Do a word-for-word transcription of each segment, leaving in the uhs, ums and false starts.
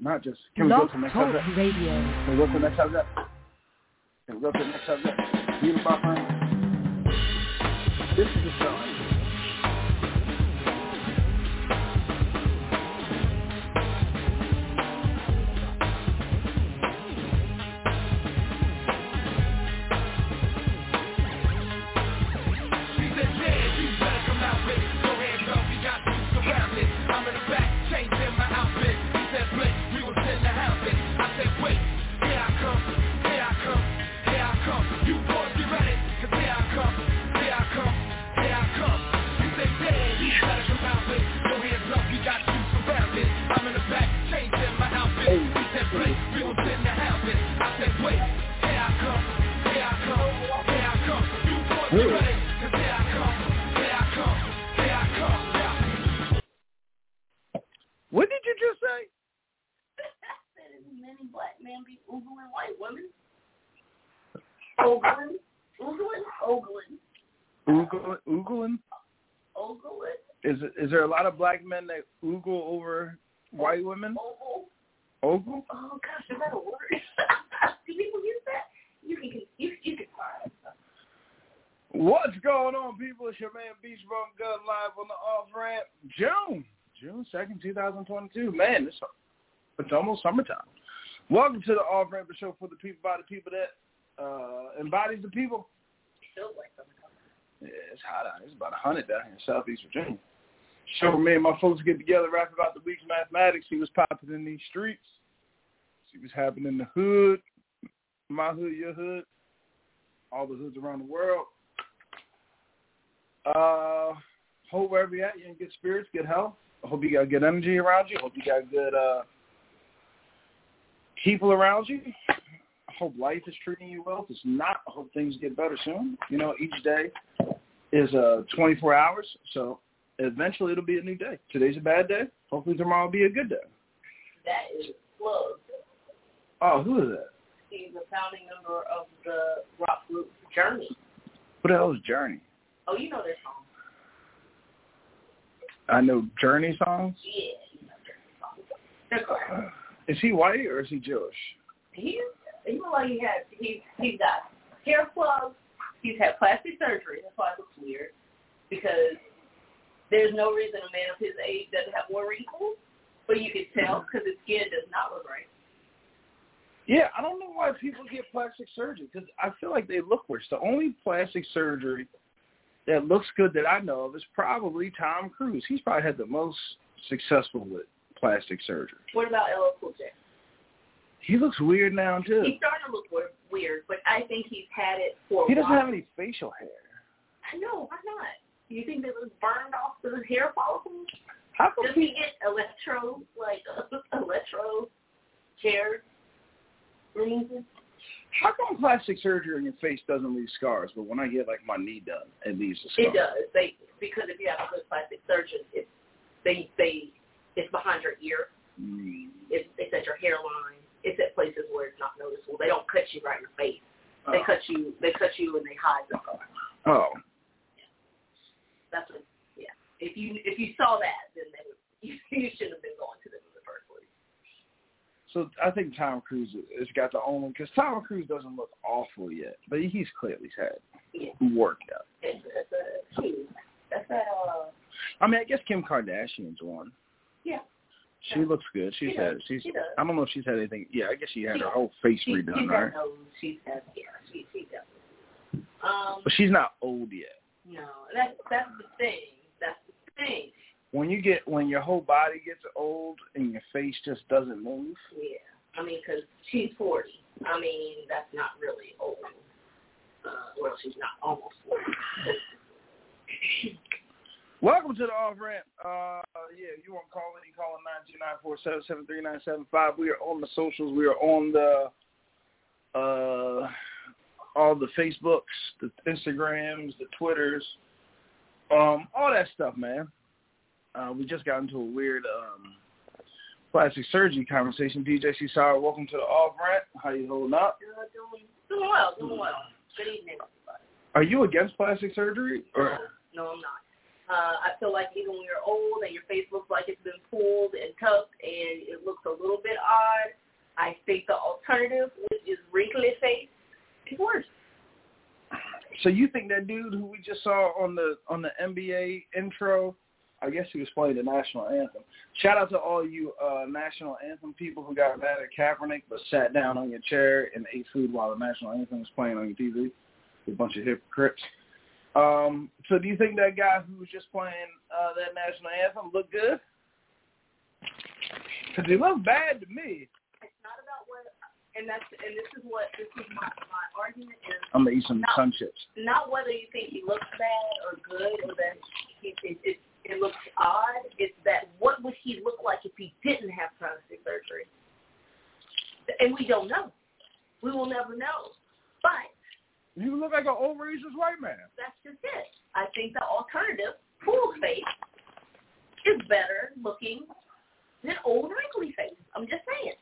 not just. Can we go to the next Talk subject? Radio. Can we go to the next subject? Can we go to the next subject? You my friend. This is the show. What did you just say? I said as many black men be oogling white women. Ogling? Oogling? Ogling. Oogling? Oogling? Ogling? Is, is there a lot of black men that oogle over white women? Ogle? Ogle? Oh, gosh, is that a word? Do people use that? You can, you, you can find it. What's going on, people? It's your man, Beach Bum Gun, live on the off-ramp. June. June second, twenty twenty-two. Man, it's, it's almost summertime. Welcome to the off-ramp show for the people, by the people that uh, embodies the people. It feels like summertime. Yeah, it's hot out. It's about one hundred down here in Southeast Virginia. Show where me and my folks get together, rap about the week's mathematics. See what's popping in these streets. See what's happening in the hood. My hood, your hood. All the hoods around the world. Uh, hope wherever you're at, you're in good spirits, good health. I hope you got good energy around you. I hope you got good uh, people around you. I hope life is treating you well. If it's not, I hope things get better soon. You know, each day is uh, twenty-four hours, so eventually it'll be a new day. Today's a bad day. Hopefully tomorrow will be a good day. That is Plug. Oh, who is that? He's a founding member of the rock group Journey. Who the hell is Journey? Oh, you know their song. I know Journey songs. Yeah, you know Journey songs. They're correct. Uh, is he white or is he Jewish? He's, he look like he has, he's, he's got hair plugs. He's had plastic surgery. That's why it looks weird. Because there's no reason a man of his age doesn't have more wrinkles. But you can tell because his skin does not look right. Yeah, I don't know why people get plastic surgery because I feel like they look worse. The only plastic surgery that looks good that I know of is probably Tom Cruise. He's probably had the most successful with plastic surgery. What about L L Cool J? He looks weird now, too. He's starting to look weird, but I think he's had it for a while. He doesn't have any facial hair. I know, why not? Do you think that was burned off the hair follicles? How come Does he get electro, like, electro hair removal? How come plastic surgery on your face doesn't leave scars, but when I get, like, my knee done, it leaves a scar? It does. They, because if you have a good plastic surgeon, it's, they, they, it's behind your ear. Mm. It's, it's at your hairline. It's at places where it's not noticeable. They don't cut you right in the face. They oh. cut you. They cut you and they hide the scar. Oh. Yeah. That's what. Yeah. If you if you saw that, then they would, you, you shouldn't have been going to them in the first place. So I think Tom Cruise has got the only, because Tom Cruise doesn't look awful yet, but he's clearly had yeah. workout. It's, it's a, that's that. Uh, I mean, I guess Kim Kardashian's one. Yeah. She yeah. looks good. She's she had. does. She's. She does. I don't know if she's had anything. Yeah, I guess she had she, her whole face she, redone, she's right? Had nose. She's had. Yeah. She. She definitely. Um. But she's not old yet. No, that's that's the thing. That's the thing. When you get when your whole body gets old and your face just doesn't move. Yeah. I mean, because she's forty. I mean, that's not really old. Uh, well, she's not almost forty. Welcome to the off-ramp. Uh, yeah, if you want to call in, you call in nine two nine, four seven seven, three nine seven five. We are on the socials. We are on the uh, all the Facebooks, the Instagrams, the Twitters, um, all that stuff, man. Uh, we just got into a weird um, plastic surgery conversation. D J C Sour, welcome to the off-ramp. How you holding up? Uh, doing, doing well, doing well. Good evening, everybody. Are you against plastic surgery? Or? No, no, I'm not. Uh, I feel like even when you're old and your face looks like it's been pulled and tucked and it looks a little bit odd, I think the alternative, which is wrinkly face, is worse. So you think that dude who we just saw on the on the N B A intro, I guess he was playing the national anthem. Shout out to all you uh, national anthem people who got mad at Kaepernick but sat down on your chair and ate food while the national anthem was playing on your T V. A bunch of hypocrites. Um, so do you think that guy who was just playing uh, that national anthem looked good? Because he looked bad to me. It's not about what, and that's and this is what this is my, my argument is. I'm gonna eat some not, sun chips. Not whether you think he looks bad or good or that he, it, it, it looks odd. It's that what would he look like if he didn't have plastic surgery? And we don't know. We will never know. But you look like an old racist white man. That's just it. I think the alternative, full face, is better looking than old wrinkly face. I'm just saying.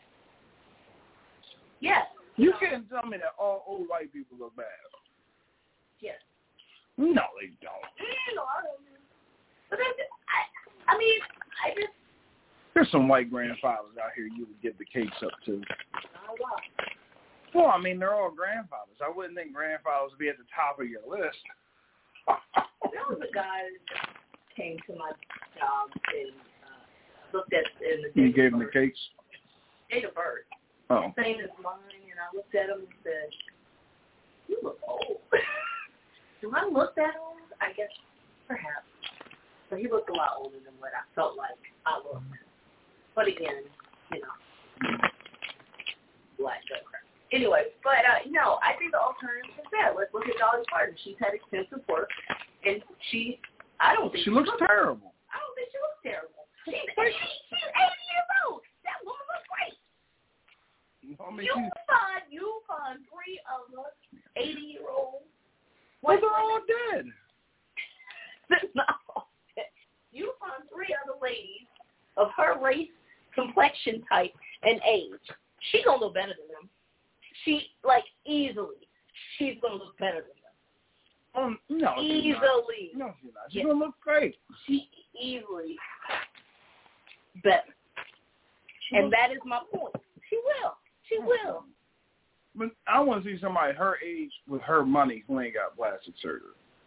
Yes. You can't tell me that all old white people look bad. Yes. No, they don't. No, I don't. But that's, I, I mean, I just. There's some white grandfathers out here you would give the cakes up to. Oh, wow. Well, I mean, they're all grandfathers. I wouldn't think grandfathers would be at the top of your list. There was a guy that came to my job and uh, looked at in the You gave him the cakes? Date of birth. Oh. Same as mine, and I looked at him and said, "You look old." Do I look that old? I guess perhaps. But he looked a lot older than what I felt like I looked. But again, you know, black joke. Anyway, but uh, no, I think the alternative is that. Let's look at Dolly Parton. She's had extensive work, and she, I don't think she, she looks, looks terrible. I don't think she looks terrible. She's, she's eighty years old. That woman looks great. I mean, you she's... find you find three of us eighty-year-olds. Well, they're all dead. They're not all dead. You find three other ladies of her race, complexion type, and age. She gonna look better than them. She, like, easily, she's going to look better than them. Um, no, easily. No, she's not. She's yes. going to look great. She easily better. She and that is my point. She will. She will. But I want to see somebody her age with her money who ain't got plastic surgery.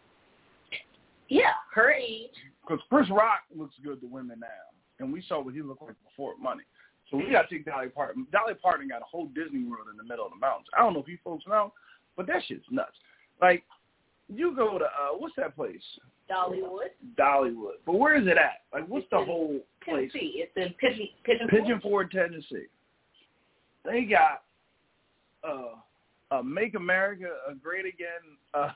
Yeah, her age. Because Chris Rock looks good to women now. And we saw what he looked like before money. So we got to take Dolly Parton. Dolly Parton got a whole Disney World in the middle of the mountains. I don't know if you folks know, but that shit's nuts. Like, you go to, uh, what's that place? Dollywood. Dollywood. But where is it at? Like, what's it's the whole place? Tennessee. It's in Pigeon, Pigeon, Pigeon Forge, Tennessee. They got uh, a Make America Great Again uh,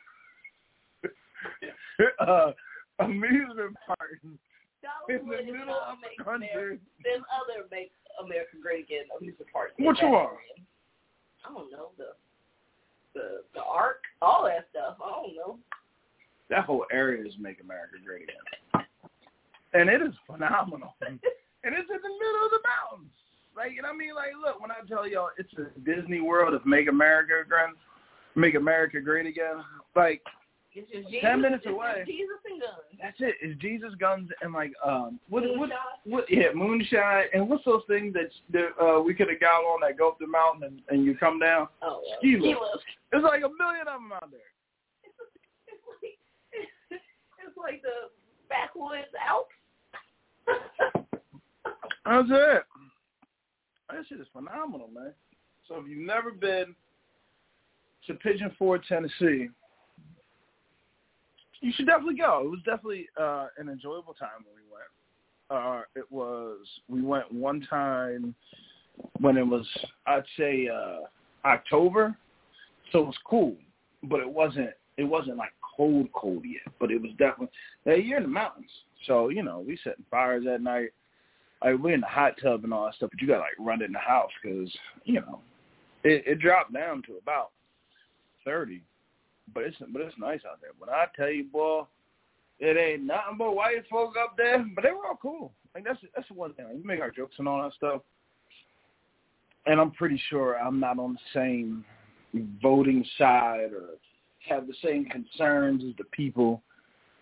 uh, amusement park in the middle of the country. There's other Make America Great Again amusement parks. Which one? I don't know. The the the Ark, all that stuff. I don't know. That whole area is Make America Great Again, and it is phenomenal. And it's in the middle of the mountains. Like, and I mean, like, look, when I tell y'all it's a Disney World of Make America Great, Make America Great Again, like. It's just Jesus, Ten minutes it's away. Jesus and guns. That's it. It's Jesus, guns, and like um, what, moonshine. what, what, yeah, moonshine, and what's those things that that uh, we could have got on that go up the mountain and, and you come down? Oh, yeah. Ski lift. There's like a million of them out there. It's, it's like it's like the backwoods Alps. That's it. That shit is phenomenal, man. So if you've never been to Pigeon Forge, Tennessee, you should definitely go. It was definitely uh, an enjoyable time when we went. Uh, it was, we went one time when it was, I'd say, uh, October. So it was cool, but it wasn't, it wasn't like cold, cold yet, but it was definitely, hey, you're in the mountains. So, you know, we setting fires at night. Like, we're in the hot tub and all that stuff, but you got to, like, run in the house because, you know, it, it dropped down to about thirty. But it's but it's nice out there. When I tell you, boy, it ain't nothing but white folk up there. But they were all cool. Like that's that's one thing. We make our jokes and all that stuff. And I'm pretty sure I'm not on the same voting side or have the same concerns as the people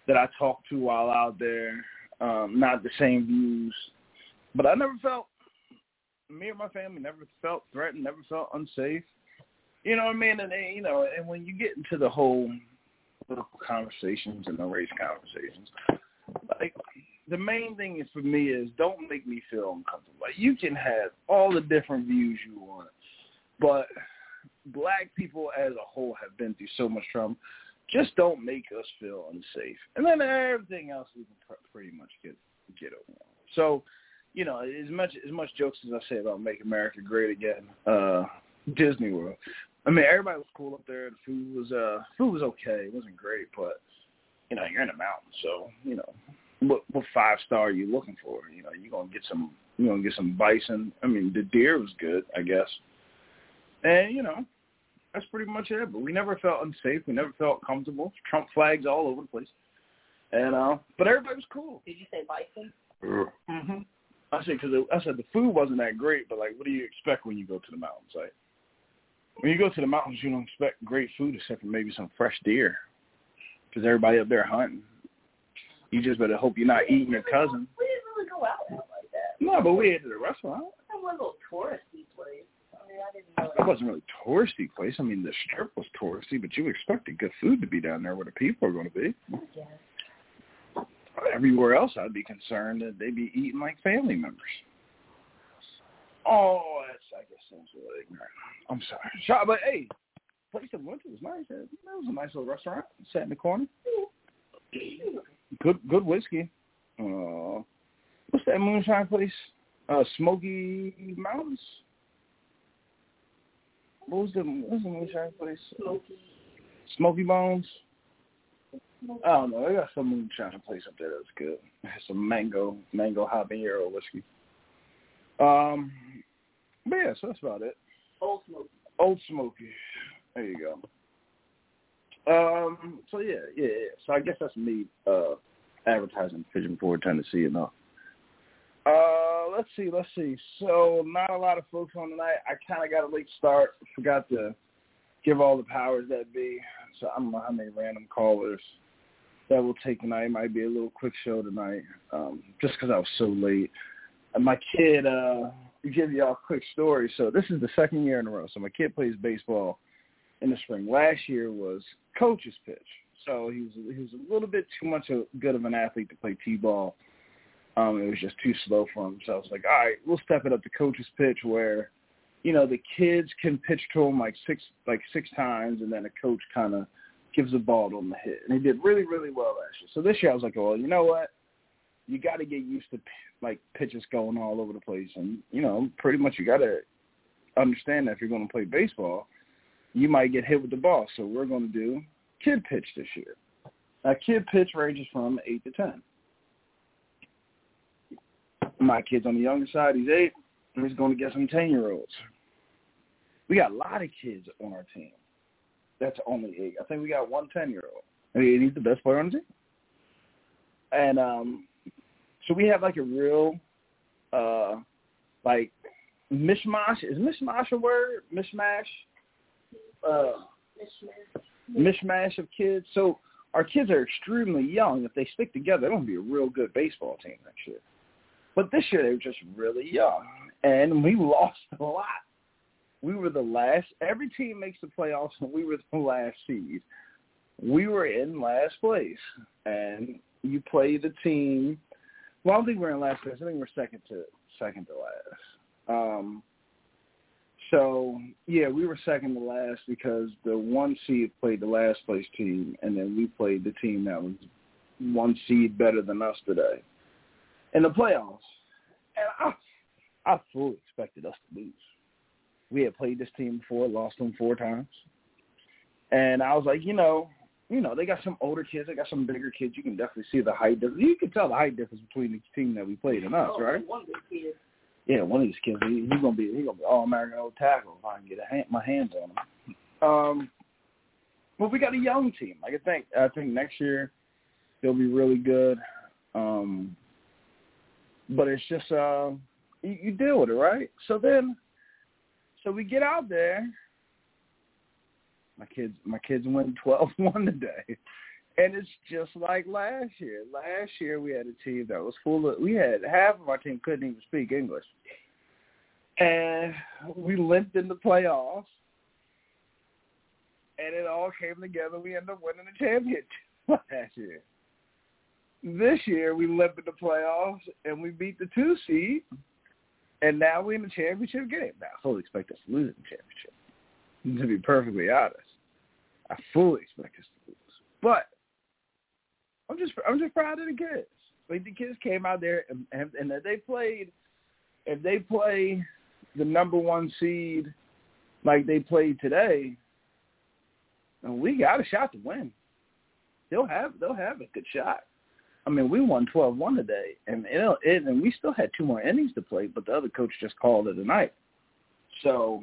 that I talked to while out there, um, not the same views. But I never felt, me or my family never felt threatened, never felt unsafe. You know what I mean? And, you know, and when you get into the whole political conversations and the race conversations, like, the main thing is for me is don't make me feel uncomfortable. Like, you can have all the different views you want, but black people as a whole have been through so much trauma. Just don't make us feel unsafe. And then everything else we can pretty much get get over. So, you know, as much as much jokes as I say about Make America Great Again, uh, Disney World. I mean, everybody was cool up there. The food was uh food was okay. It wasn't great, but you know, you're in the mountains, so you know, what what five star are you looking for? You know, you're gonna get some you're gonna get some bison. I mean, the deer was good, I guess. And, you know, that's pretty much it. But we never felt unsafe. We never felt comfortable. Trump flags all over the place. And uh, but everybody was cool. Did you say bison? Mm-hmm. I said because I said the food wasn't that great, but like, what do you expect when you go to the mountains? Like, when you go to the mountains, you don't expect great food except for maybe some fresh deer, because everybody up there hunting. You just better hope you're not eating your cousin. We didn't really go out like that. No, but we ate at a restaurant. That was a little touristy place. I mean, I didn't know it wasn't really a touristy place. I mean, the strip was touristy, but you expected good food to be down there where the people are going to be. Yeah. Everywhere else, I'd be concerned that they'd be eating like family members. Oh, that's, I guess sounds really ignorant. I'm sorry. But, hey, place I went to was nice. It was a nice little restaurant. Sat in the corner. Good good whiskey. Uh, what's that moonshine place? Uh, Smoky Mountains? What was the, what was the moonshine place? Smoky. Smoky Bones? I don't know. They got some moonshine place up there that's good. It has some mango, mango habanero whiskey. Um, but yeah, so that's about it. Old Smoky. Old Smoky. There you go. Um, so yeah, yeah, yeah. So I guess that's me, uh, advertising Pigeon Forward, Tennessee enough. Uh, let's see, let's see. So not a lot of folks on tonight. I kind of got a late start. Forgot to give all the powers that be. So I don't know how many random callers that will take tonight. It might be a little quick show tonight, um, just because I was so late. And my kid, uh, to give you all a quick story. So this is the second year in a row. So my kid plays baseball in the spring. Last year was coach's pitch. So he was he was a little bit too much a, good of an athlete to play T-ball. Um, it was just too slow for him. So I was like, all right, we'll step it up to coach's pitch where, you know, the kids can pitch to him like six like six times, and then a coach kind of gives the ball to him to hit. And he did really, really well last year. So this year I was like, well, you know what? You got to get used to, like, pitches going all over the place. And, you know, pretty much you got to understand that if you're going to play baseball, you might get hit with the ball. So we're going to do kid pitch this year. Now, kid pitch ranges from eight to ten. My kid's on the younger side. He's eight, and he's going to get some ten-year-olds. We got a lot of kids on our team. That's only eight. I think we got one ten-year-old. I mean, he's the best player on the team. And um, so we have, like, a real, uh, like, mishmash. Is mishmash a word? Mishmash? Uh, mishmash. Mishmash of kids. So our kids are extremely young. If they stick together, they're going to be a real good baseball team next year. But this year they were just really young, and we lost a lot. We were the last. Every team makes the playoffs, and we were the last seed. We were in last place, and you play the team. Well, I don't think we're in last place. I think we're second to second to last. Um, so yeah, we were second to last because the one seed played the last place team, and then we played the team that was one seed better than us today in the playoffs. And I, I fully expected us to lose. We had played this team before, lost them four times. And I was like, you know, you know, they got some older kids, they got some bigger kids. You can definitely see the height difference. You can tell the height difference between the team that we played and us, oh, right? One big kid. Yeah, one of these kids, he, he's gonna be he's gonna be all American old tackle if I can get a hand, my hands on him. Um, but we got a young team. Like I think I think next year they'll be really good. Um, but it's just uh, you, you deal with it, right? So then, so we get out there. My kids, my kids win twelve one today, And it's just like last year. Last year we had a team that was full of – we had half of our team couldn't even speak English. And we limped in the playoffs. And it all came together. We ended up winning the championship last year. This year we limped in the playoffs, and we beat the two seed. And now we're in the championship game. Now, I fully expect us to lose the championship, to be perfectly honest. I fully expect us to lose. But I'm just I'm just proud of the kids. Like, the kids came out there, and, and, and if they played, if they play the number one seed like they played today, and we got a shot to win. They'll have they'll have a good shot. I mean, we won twelve one today, and it, it, and we still had two more innings to play, but the other coach just called it a night. So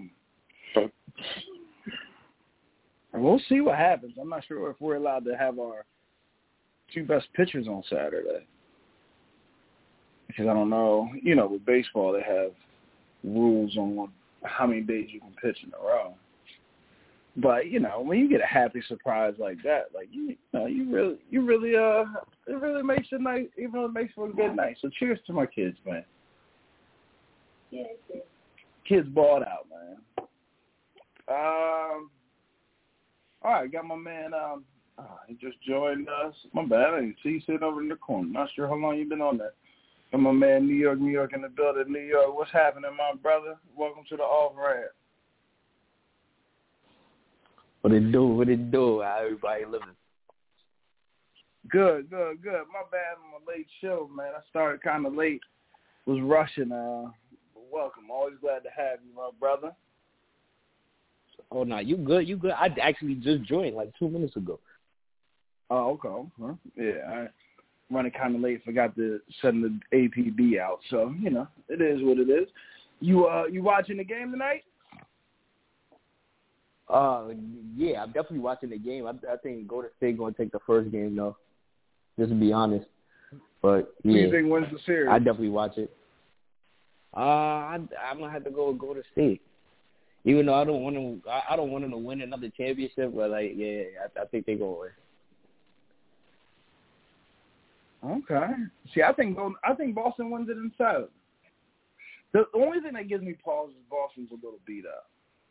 we'll see what happens. I'm not sure if we're allowed to have our two best pitchers on Saturday, because I don't know. You know, with baseball, they have rules on how many days you can pitch in a row. But, you know, when you get a happy surprise like that, like, you, you know, you really, you really, uh, it really makes it nice, even though it makes for a good night. So cheers to my kids, man. Yeah, yeah. Kids balled out, man. Um, all right, got my man, um, oh, he just joined us. My bad, I didn't see you sitting over in the corner. Not sure how long you've been on there. Got my man, New York, New York in the building. New York, what's happening, my brother? Welcome to the off-ramp. What it do? What it do? How everybody living? Good, good, good. My bad on my late show, man. I started kind of late. Was rushing. Uh, but welcome. Always glad to have you, my brother. Oh, no, you good? You good? I actually just joined like two minutes ago. Oh, okay. Huh? Yeah, I running kind of late. Forgot to send the A P B out. So, you know, it is what it is. You uh, you watching the game tonight? Uh, yeah, I'm definitely watching the game. I, I think Golden State going to take the first game, though, just to be honest. But, yeah. Who do you think wins the series? I definitely watch it. Uh, I, I'm going to have to go with Golden State. Even though I don't want to, I, I don't want them to win another championship, but, like, yeah, I, I think they're going to win. Okay. See, I think I think Boston wins it in seven. The, the only thing that gives me pause is Boston's a little beat up.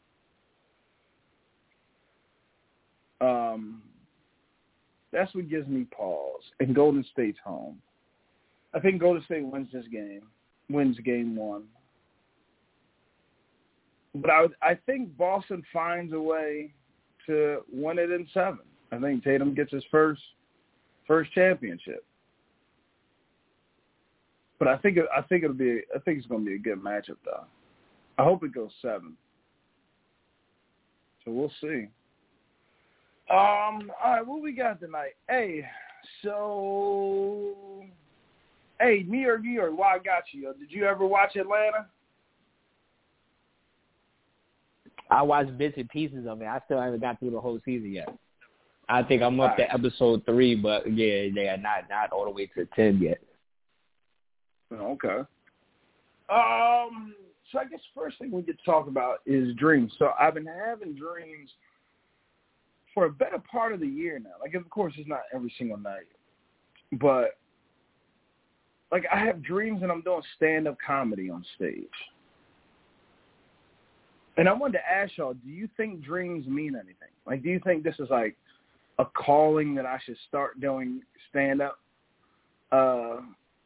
Um, that's what gives me pause. And Golden State's home. I think Golden State wins this game, wins game one. But I would, I think Boston finds a way to win it in seven. I think Tatum gets his first first championship. But I think it, I think it'll be I think it's going to be a good matchup though. I hope it goes seven. So we'll see. Um, all right, what we got tonight? Hey, so, hey, New York, New York, why I got you? Did you ever watch Atlanta? I watched bits and pieces of it. I still haven't got through the whole season yet. I think I'm up right. to episode three, but, yeah, they are not, not all the way to ten yet. Okay. Um, so I guess first thing we could talk about is dreams. So I've been having dreams for a better part of the year now. Like, of course, it's not every single night. But, like, I have dreams and I'm doing stand-up comedy on stage. And I wanted to ask y'all, do you think dreams mean anything? Like, do you think this is, like, a calling that I should start doing stand-up? Uh,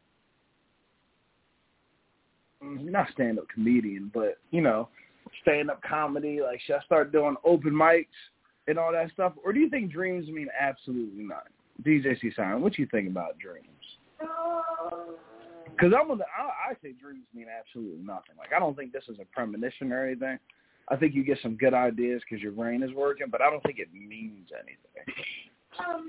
not stand-up comedian, but, you know, stand-up comedy. Like, should I start doing open mics and all that stuff? Or do you think dreams mean absolutely nothing? D J C-Sign, what do you think about dreams? Because I'm gonna, I, I say dreams mean absolutely nothing. Like, I don't think this is a premonition or anything. I think you get some good ideas because your brain is working, but I don't think it means anything. Um,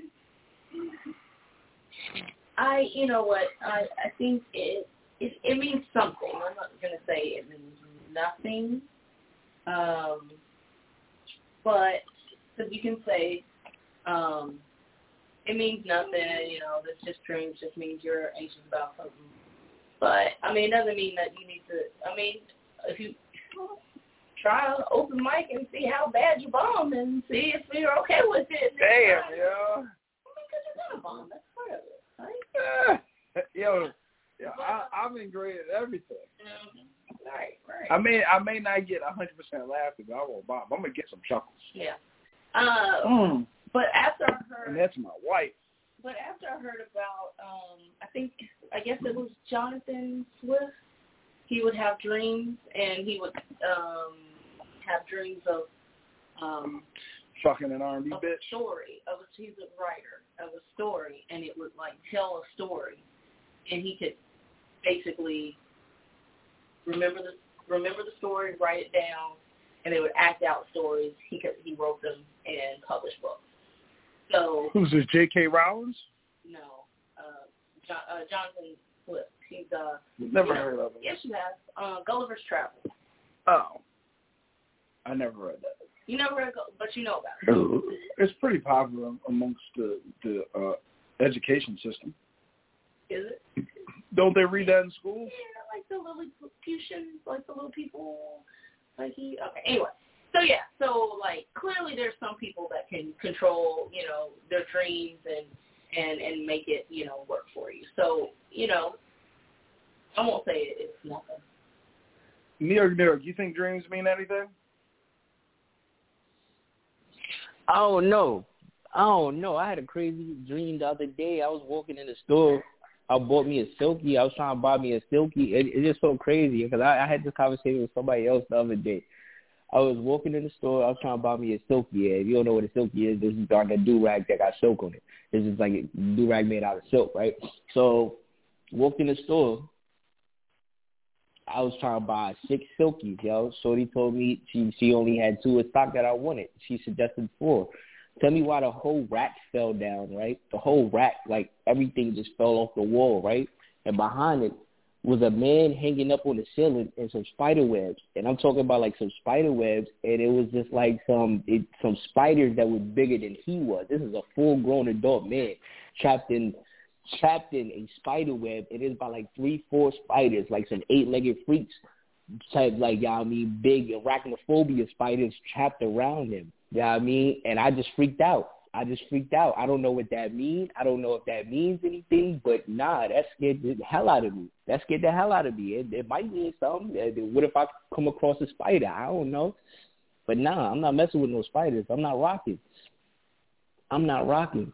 I, you know what, I, I think it, it it means something. I'm not going to say it means nothing. Um, but because you can say um, it means nothing, you know, that's just dreams, just means you're anxious about something. But, I mean, it doesn't mean that you need to, I mean, if you try an open mic and see how bad you bomb and see if you're okay with it. Damn, yeah. Because fun. That's part of it, right? Yeah. Yo, yo I, I'm great at everything. Mm-hmm. Right, right. I mean, I may not get one hundred percent laughter, but I won't bomb. I'm going to get some chuckles. Yeah. Uh, mm. But after I heard... And that's my wife. But after I heard about, um, I think, I guess it was Jonathan Swift, he would have dreams, and he would um, have dreams of... Um, Fucking an R and B of bitch. A story. Of a, he's a writer of a story, and it would, like, tell a story. And he could basically remember the remember the story, write it down, and they would act out stories. He could, he wrote them and published books. So who's this? J K. Rowling? No, uh, John, uh, Jonathan Swift. He's uh. Never know, heard of him. Yes, you have. Uh, Gulliver's Travels. Oh, I never read that. You never read, but you know about it. It's pretty popular amongst the the uh, education system. Is it? Don't they read that in school? Yeah, like the Lilliputians, like the little people, like he. Okay, anyway. So yeah, so like clearly there's some people that can control, you know, their dreams and and and make it, you know, work for you. So you know, I won't say it, it's nothing. New York, New York. You think dreams mean anything? I don't know. I don't know. I had a crazy dream the other day. I was walking in the store. I bought me a Silky. I was trying to buy me a Silky. It, it's just so crazy because I, I had this conversation with somebody else the other day. I was walking in the store. I was trying to buy me a Silky. If you don't know what a Silky is, this is like a do-rag that got silk on it. This is like a do-rag made out of silk, right? So walked in the store. I was trying to buy six Silkies, yo. Shorty told me she she only had two in stock that I wanted. She suggested four. Tell me why the whole rack fell down, right? The whole rack, like everything just fell off the wall, right? And behind it was a man hanging up on the ceiling and some spider webs. And I'm talking about like some spider webs, and it was just like some it, some spiders that were bigger than he was. This is a full-grown adult man trapped in trapped in a spider web. It is by like three, four spiders, like some eight-legged freaks type, like, y'all, I mean, big arachnophobia spiders trapped around him. You know what I mean? And I just freaked out. I just freaked out. I don't know what that means. I don't know if that means anything, but nah, that scared the hell out of me. That scared the hell out of me. It, it might mean something. What if I come across a spider? I don't know. But nah, I'm not messing with no spiders. I'm not rocking. I'm not rocking.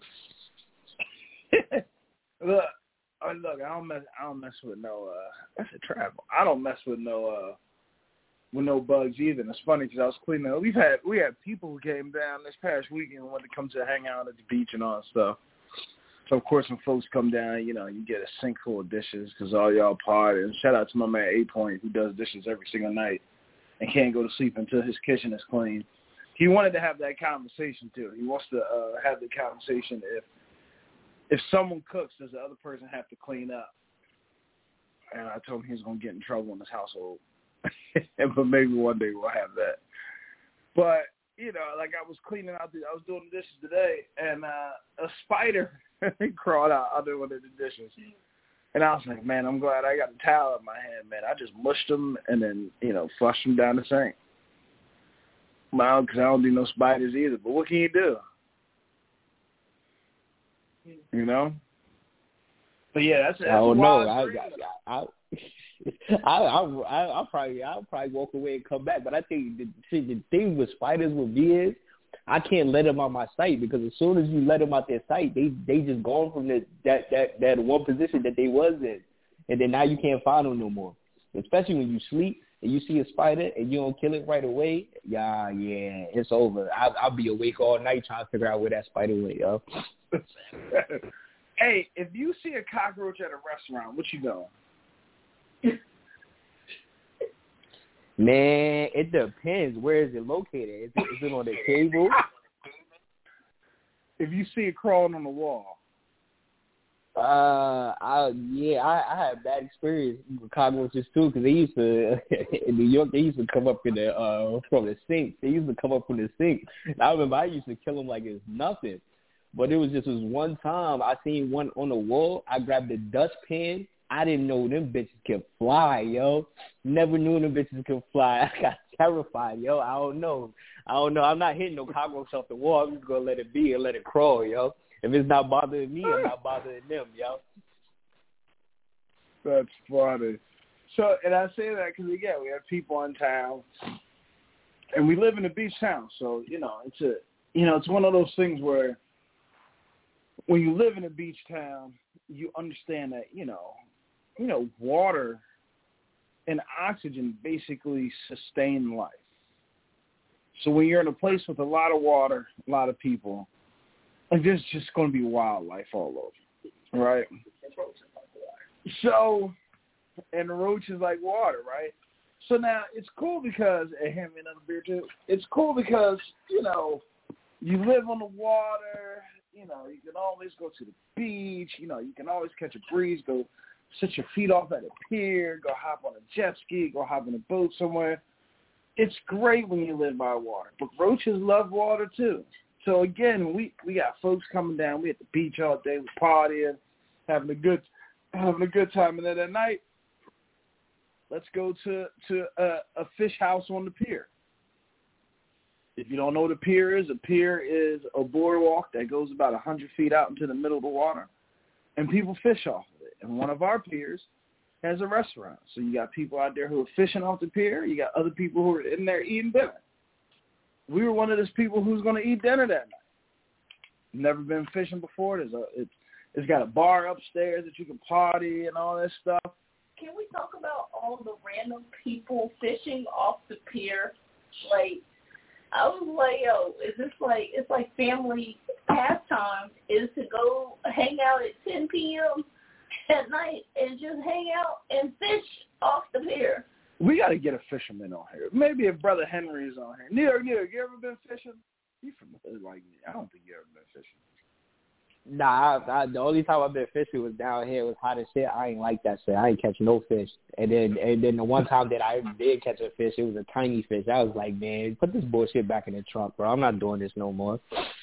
Look, uh, look, I don't mess. I don't mess with no. Uh, that's a travel. I don't mess with no. Uh, with no bugs either. And it's funny because I was cleaning up. We've had we had people who came down this past weekend and wanted to come to hang out at the beach and all that stuff. So of course, when folks come down, you know, you get a sink full of dishes because all y'all party. And shout out to my man eight Point who does dishes every single night and can't go to sleep until his kitchen is clean. He wanted to have that conversation too. He wants to uh, have the conversation if. If someone cooks, does the other person have to clean up? And I told him he was going to get in trouble in his household. But maybe one day we'll have that. But, you know, like I was cleaning out, the, I was doing the dishes today, and uh, a spider crawled out under one of the dishes. And I was like, man, I'm glad I got a towel in my hand, man. I just mushed them and then, you know, flushed them down the sink. Well, because I don't do no spiders either. But what can you do? You know, but yeah, that's. that's I don't know. I, I, I, I, I, I'll probably, I'll probably walk away and come back. But I think the, the thing with spiders with me is, I can't let them out my sight because as soon as you let them out their sight, they, they just gone from the, that, that, that one position that they was in, and then now you can't find them no more. Especially when you sleep and you see a spider and you don't kill it right away. Yeah, yeah, it's over. I'll, I'll be awake all night trying to figure out where that spider went, yo. Hey, if you see a cockroach at a restaurant, what you doing? Man, it depends. Where is it located? Is it, is it on the table? If you see it crawling on the wall. Uh, I, yeah, I, I had bad experience with cockroaches too, because they used to in New York. They used to come up in the uh from the sink. They used to come up from the sink. And I remember I used to kill them like it's nothing. But it was just this one time I seen one on the wall. I grabbed the dustpan. I didn't know them bitches could fly, yo. Never knew them bitches could fly. I got terrified, yo. I don't know. I don't know. I'm not hitting no cockroach off the wall. I'm just going to let it be and let it crawl, yo. If it's not bothering me, I'm not bothering them, yo. That's funny. So, and I say that because, again, we have people in town, and we live in a beach town. So, you know, it's a, you know, it's one of those things where when you live in a beach town, you understand that, you know, you know, water and oxygen basically sustain life. So when you're in a place with a lot of water, a lot of people, and there's just going to be wildlife all over, right? So, and the roaches like water, right? So now it's cool because, and hand me another beer too. It's cool because, you know, you live on the water. You know, you can always go to the beach. You know, you can always catch a breeze, go sit your feet off at a pier, go hop on a jet ski, go hop in a boat somewhere. It's great when you live by water. But roaches love water too. So, again, we, we got folks coming down. We at the beach all day. We partying, having a good having a good time. And then at night, let's go to, to a, a fish house on the pier. If you don't know what a pier is, a pier is a boardwalk that goes about one hundred feet out into the middle of the water, and people fish off of it. And one of our piers has a restaurant. So you got people out there who are fishing off the pier. You got other people who are in there eating dinner. We were one of those people who's going to eat dinner that night. Never been fishing before. There's a, it's, it's got a bar upstairs that you can party and all that stuff. Can we talk about all the random people fishing off the pier? Like, I was like, yo, is this like, it's like family pastime is to go hang out at ten p.m. at night and just hang out and fish off the pier. We got to get a fisherman on here. Maybe if Brother Henry is on here. Neil, Neil, you ever been fishing? You from like me. I don't think you ever been fishing. Nah, I, I, the only time I've been fishing was down here. It was hot as shit. I ain't like that shit. I ain't catch no fish. And then and then the one time that I did catch a fish, it was a tiny fish. I was like, man, put this bullshit back in the trunk, bro. I'm not doing this no more.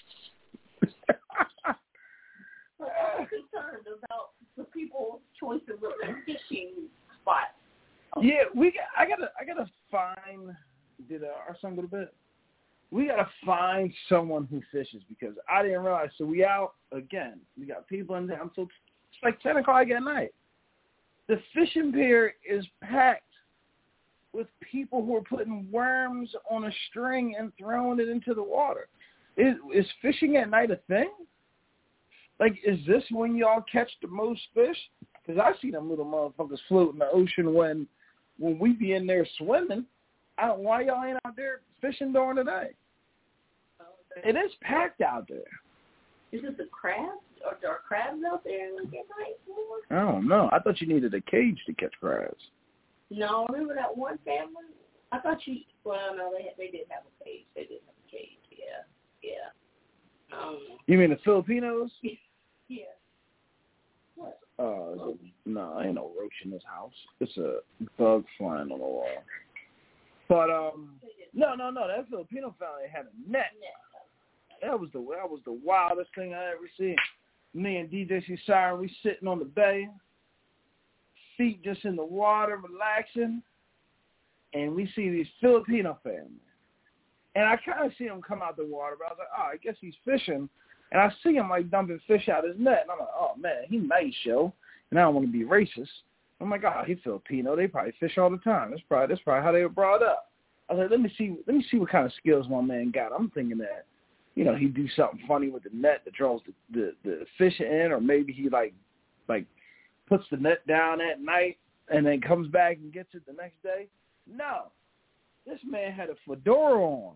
I'm concerned about the people's choices of their fishing spots. Yeah, we got, I gotta I gotta find. Did uh, our son go to bed? We gotta find someone who fishes because I didn't realize. So we out again. We got people in there until it's like ten o'clock at night. The fishing pier is packed with people who are putting worms on a string and throwing it into the water. Is, is fishing at night a thing? Like, is this when y'all catch the most fish? Because I see them little motherfuckers float in the ocean when when we be in there swimming. I don't, why y'all ain't out there fishing during the day? It is packed out there. Is this a crab? Are there crabs out there like at night? I don't know. I thought you needed a cage to catch crabs. No, remember that one family? I thought you. Well, no, they had, they did have a cage. They did have a cage. Yeah, yeah. Um, you mean the Filipinos? Yeah. What? Uh, no, ain't no roach in this house. It's a bug flying on the wall. But um, no, no, no. That Filipino family had a net. That was the that was the wildest thing I ever seen. Me and D J C Siren, we sitting on the bay, feet just in the water, relaxing, and we see these Filipino family. And I kind of see him come out the water, but I was like, oh, I guess he's fishing. And I see him like dumping fish out his net, and I'm like, oh man, he nice, yo. And I don't want to be racist. I'm like, oh, he's Filipino. They probably fish all the time. That's probably that's probably how they were brought up. I was like, let me see, let me see what kind of skills my man got. I'm thinking that, you know, he do something funny with the net that draws the, the, the fish in, or maybe he like like puts the net down at night and then comes back and gets it the next day. No, this man had a fedora on,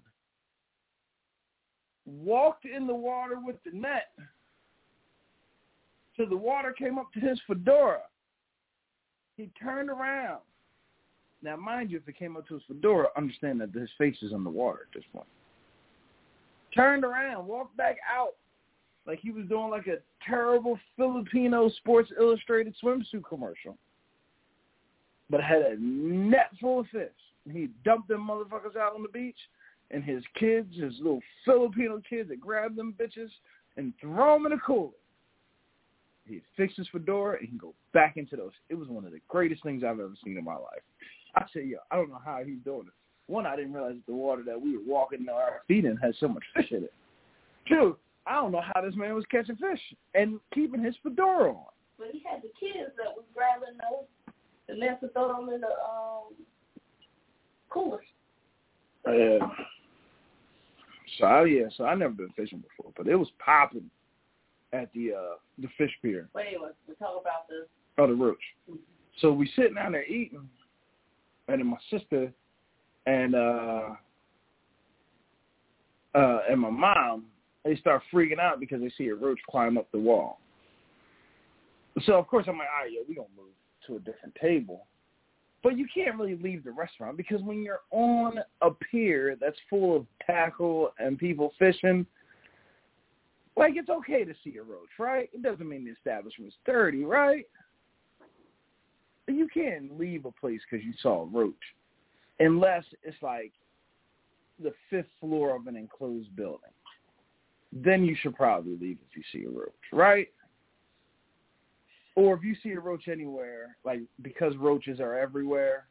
walked in the water with the net till the water came up to his fedora. He turned around. Now, mind you, if it came up to his fedora, understand that his face is in the water at this point. Turned around, walked back out like he was doing like a terrible Filipino Sports Illustrated swimsuit commercial. But had a net full of fish. He dumped them motherfuckers out on the beach, and his kids, his little Filipino kids, that grabbed them bitches and throw them in a cooler. He fixed his fedora and he go back into those. It was one of the greatest things I've ever seen in my life. I say, yo, I don't know how he's doing it. One, I didn't realize the water that we were walking our feet in had so much fish in it. Two, I don't know how this man was catching fish and keeping his fedora on. But he had the kids that was grabbing those and then to throw them in the um, coolers. Yeah. So I, yeah, so I never been fishing before, but it was popping at the uh, the fish pier. But anyway, we talk about the oh the roach. Mm-hmm. So we sitting down there eating, and then my sister and uh, uh, and my mom, they start freaking out because they see a roach climb up the wall. So of course I'm like, all right, yeah, we gonna move to a different table. But you can't really leave the restaurant because when you're on a pier that's full of tackle and people fishing, like, it's okay to see a roach, right? It doesn't mean the establishment's dirty, right? You can't leave a place because you saw a roach unless it's like the fifth floor of an enclosed building. Then you should probably leave if you see a roach, right? Or if you see a roach anywhere, like, because roaches are everywhere.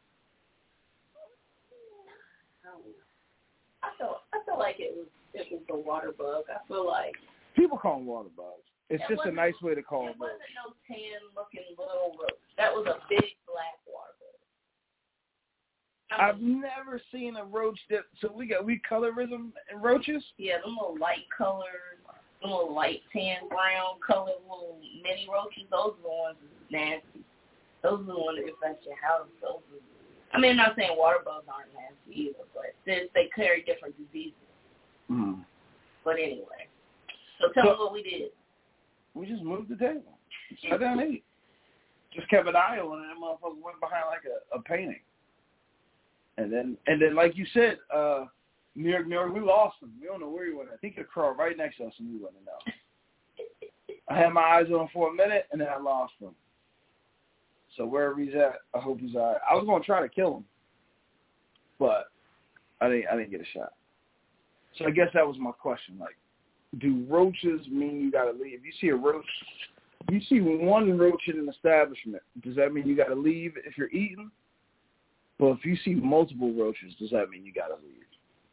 I feel I feel like it was it was the water bug. I feel like people call them water bugs. It's it just a nice way to call them. It wasn't no tan looking little roach. That was a big black water bug. I mean, I've never seen a roach that. So we got we colorism and roaches. Yeah, them little light colored. Little light tan brown colored little mini roaches, those are the ones that's nasty. Those are the ones that affect your house. Those are, I mean, I'm not saying water bugs aren't nasty either, but they, they carry different diseases. Mm. But anyway, so tell so, me what we did. We just moved the table. Sat down and ate. Just kept an eye on it, and that motherfucker went behind like a, a painting. And then, and then, like you said, uh, New York, New York, we lost him. We don't know where he went. I think he crawled right next to us, and we wouldn't know. I had my eyes on him for a minute, and then I lost him. So wherever he's at, I hope he's all right. I was going to try to kill him, but I didn't. I didn't get a shot. So I guess that was my question. Like, do roaches mean you got to leave? If you see a roach, if you see one roach in an establishment, does that mean you got to leave if you're eating? But if you see multiple roaches, does that mean you got to leave?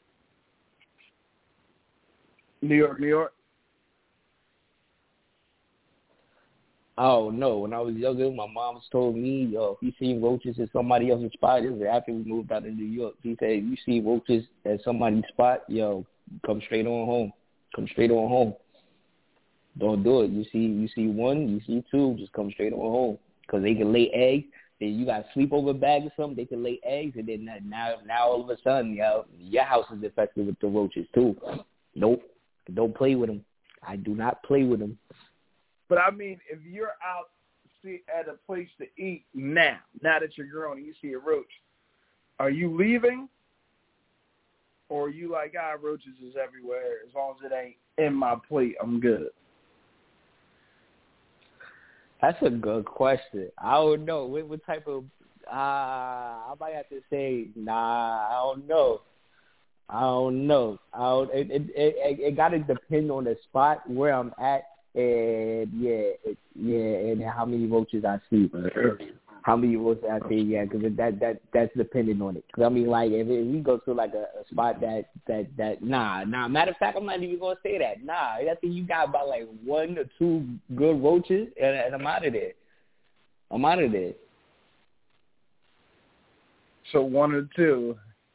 New York, New York? Oh, no. When I was younger, my mom told me, yo, if you see roaches at somebody else's spot, this is after we moved out of New York. She said, if you see roaches at somebody's spot, yo, come straight on home. Come straight on home. Don't do it. You see you see one, you see two, just come straight on home. Because they can lay eggs. Then you got a sleepover bag or something, they can lay eggs, and then now, now all of a sudden, yo, your house is infected with the roaches, too. Nope. Don't play with them. I do not play with them. But, I mean, if you're out see, at a place to eat now, now that you're grown and you see a roach, are you leaving? Or are you like, ah, roaches is everywhere. As long as it ain't in my plate, I'm good. That's a good question. I don't know. What, what type of, uh, I might have to say, nah, I don't know. I don't know. I don't, it it it, it got to depend on the spot where I'm at, and yeah, it, yeah, and how many roaches I see. How many roaches I see? Yeah, because that that that's dependent on it. Because I mean, like if, if we go to like a, a spot that that that nah nah. Matter of fact, I'm not even gonna say that. Nah, I think you got about like one or two good roaches, and, and I'm out of there. I'm out of there. So one or two.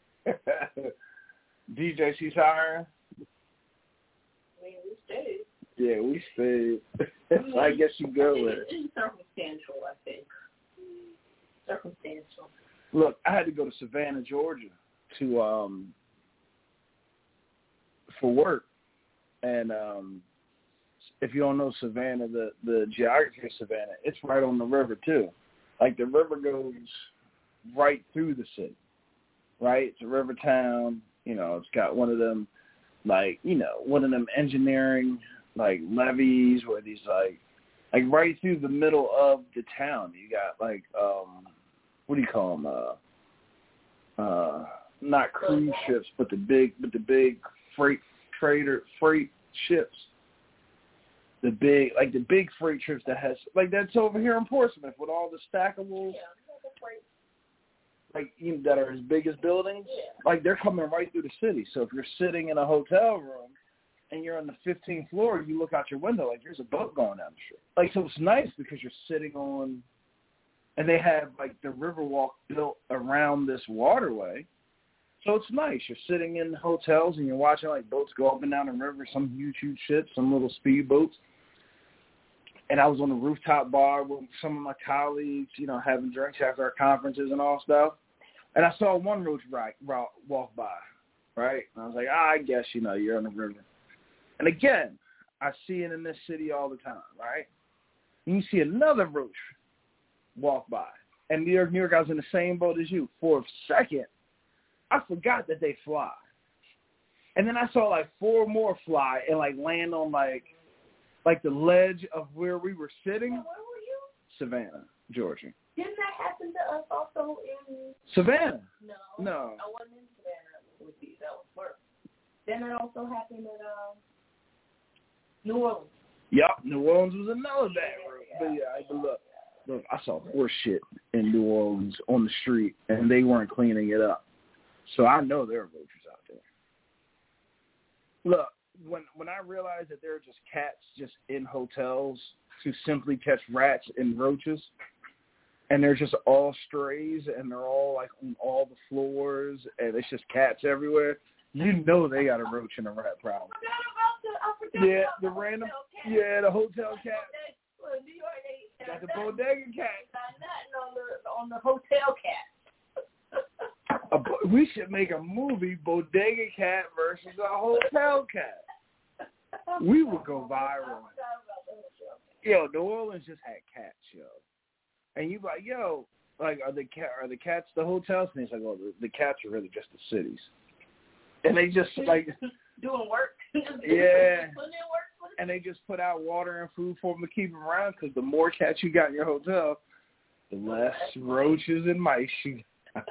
D J, she's hiring? I mean, we stayed. Yeah, we stayed. So I guess you go with it. It's circumstantial, I think. Circumstantial. Look, I had to go to Savannah, Georgia, to um for work, and um if you don't know Savannah, the the geography of Savannah, it's right on the river too. Like the river goes right through the city, right? It's a river town. You know, it's got one of them, like, you know, one of them engineering, like, levees where these, like, like right through the middle of the town. You got, like, um, what do you call them? Uh, uh, not cruise ships, but the big, but the big freight trader, freight ships. The big, like, the big freight trips that has, like, that's over here in Portsmouth with all the stackables. Yeah, the freight. Like, you know, that are as big as buildings, yeah. Like, they're coming right through the city. So if you're sitting in a hotel room and you're on the fifteenth floor, you look out your window like there's a boat going down the street. Like, so it's nice because you're sitting on, and they have like the Riverwalk built around this waterway. So it's nice. You're sitting in hotels and you're watching like boats go up and down the river, some huge, huge ships, some little speedboats. And I was on the rooftop bar with some of my colleagues, you know, having drinks after our conferences and all stuff. And I saw one roach right, walk by, right? And I was like, ah, I guess, you know, you're on the river. And again, I see it in this city all the time, right? And you see another roach walk by. And New York, New York, I was in the same boat as you. For a second, I forgot that they fly. And then I saw like four more fly and like land on like like the ledge of where we were sitting. Where were you? Savannah, Georgia. Didn't that happen to us also in Savannah? No. No. I wasn't in Savannah with you. That was work. Then it also happened at um, New Orleans. Yep, New Orleans was another bad road. Yeah, but yeah, but look, look, I saw horse shit in New Orleans on the street, and they weren't cleaning it up. So I know there are roaches out there. Look, when when I realized that there are just cats just in hotels to simply catch rats and roaches, and they're just all strays, and they're all like on all the floors, and it's just cats everywhere, you know they got a roach and a rat problem. I forgot about the, I forgot Yeah, about the, the random, cat. yeah, the hotel cat. Well, New York, they Got the bodega cat. Got nothing on the on the hotel cat. A, we should make a movie, Bodega Cat versus a Hotel Cat. We would go viral. Yo, New Orleans just had cats, yo. And you like, yo, like, are the cat are the cats the hotels? And he's like, well, the, the cats are really just the cities. And they just like doing work. Yeah. And they just put out water and food for them to keep them around, because the more cats you got in your hotel, the less roaches and mice you got.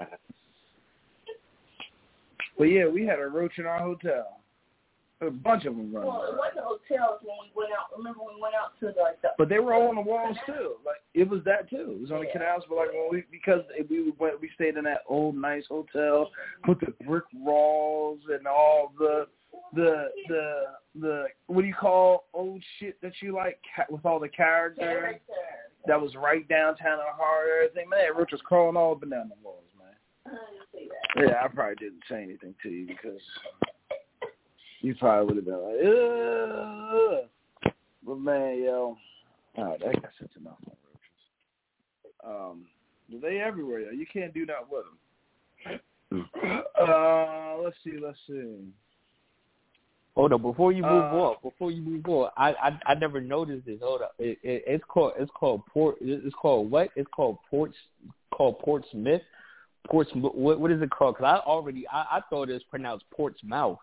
But yeah, we had a roach in our hotel. A bunch of them running. Well, it wasn't hotels when we went out. Remember when we went out to the, like the. But they were all on the walls too. Like it was that too. It was on the yeah. canals. But like when we because we went, we stayed in that old nice hotel with the brick walls and all the the the the what do you call old shit that you like with all the characters. Character. That was right downtown in the heart of everything. Man, Rich was crawling all up and down the walls, man. I didn't see that. Yeah, I probably didn't say anything to you because you probably would have been like, ugh. But man, yo, all right, that got sense enough on roaches. Um, they everywhere, yo. You can't do that with them. Uh, let's see, let's see. Hold up, before you move uh, on, before you move on, I, I I never noticed this. Hold up, it, it, it's called it's called Port. It's called what? It's called Port. Called Portsmouth. Portsmouth. What what is it called? Because I already I, I thought it was pronounced Portsmouth.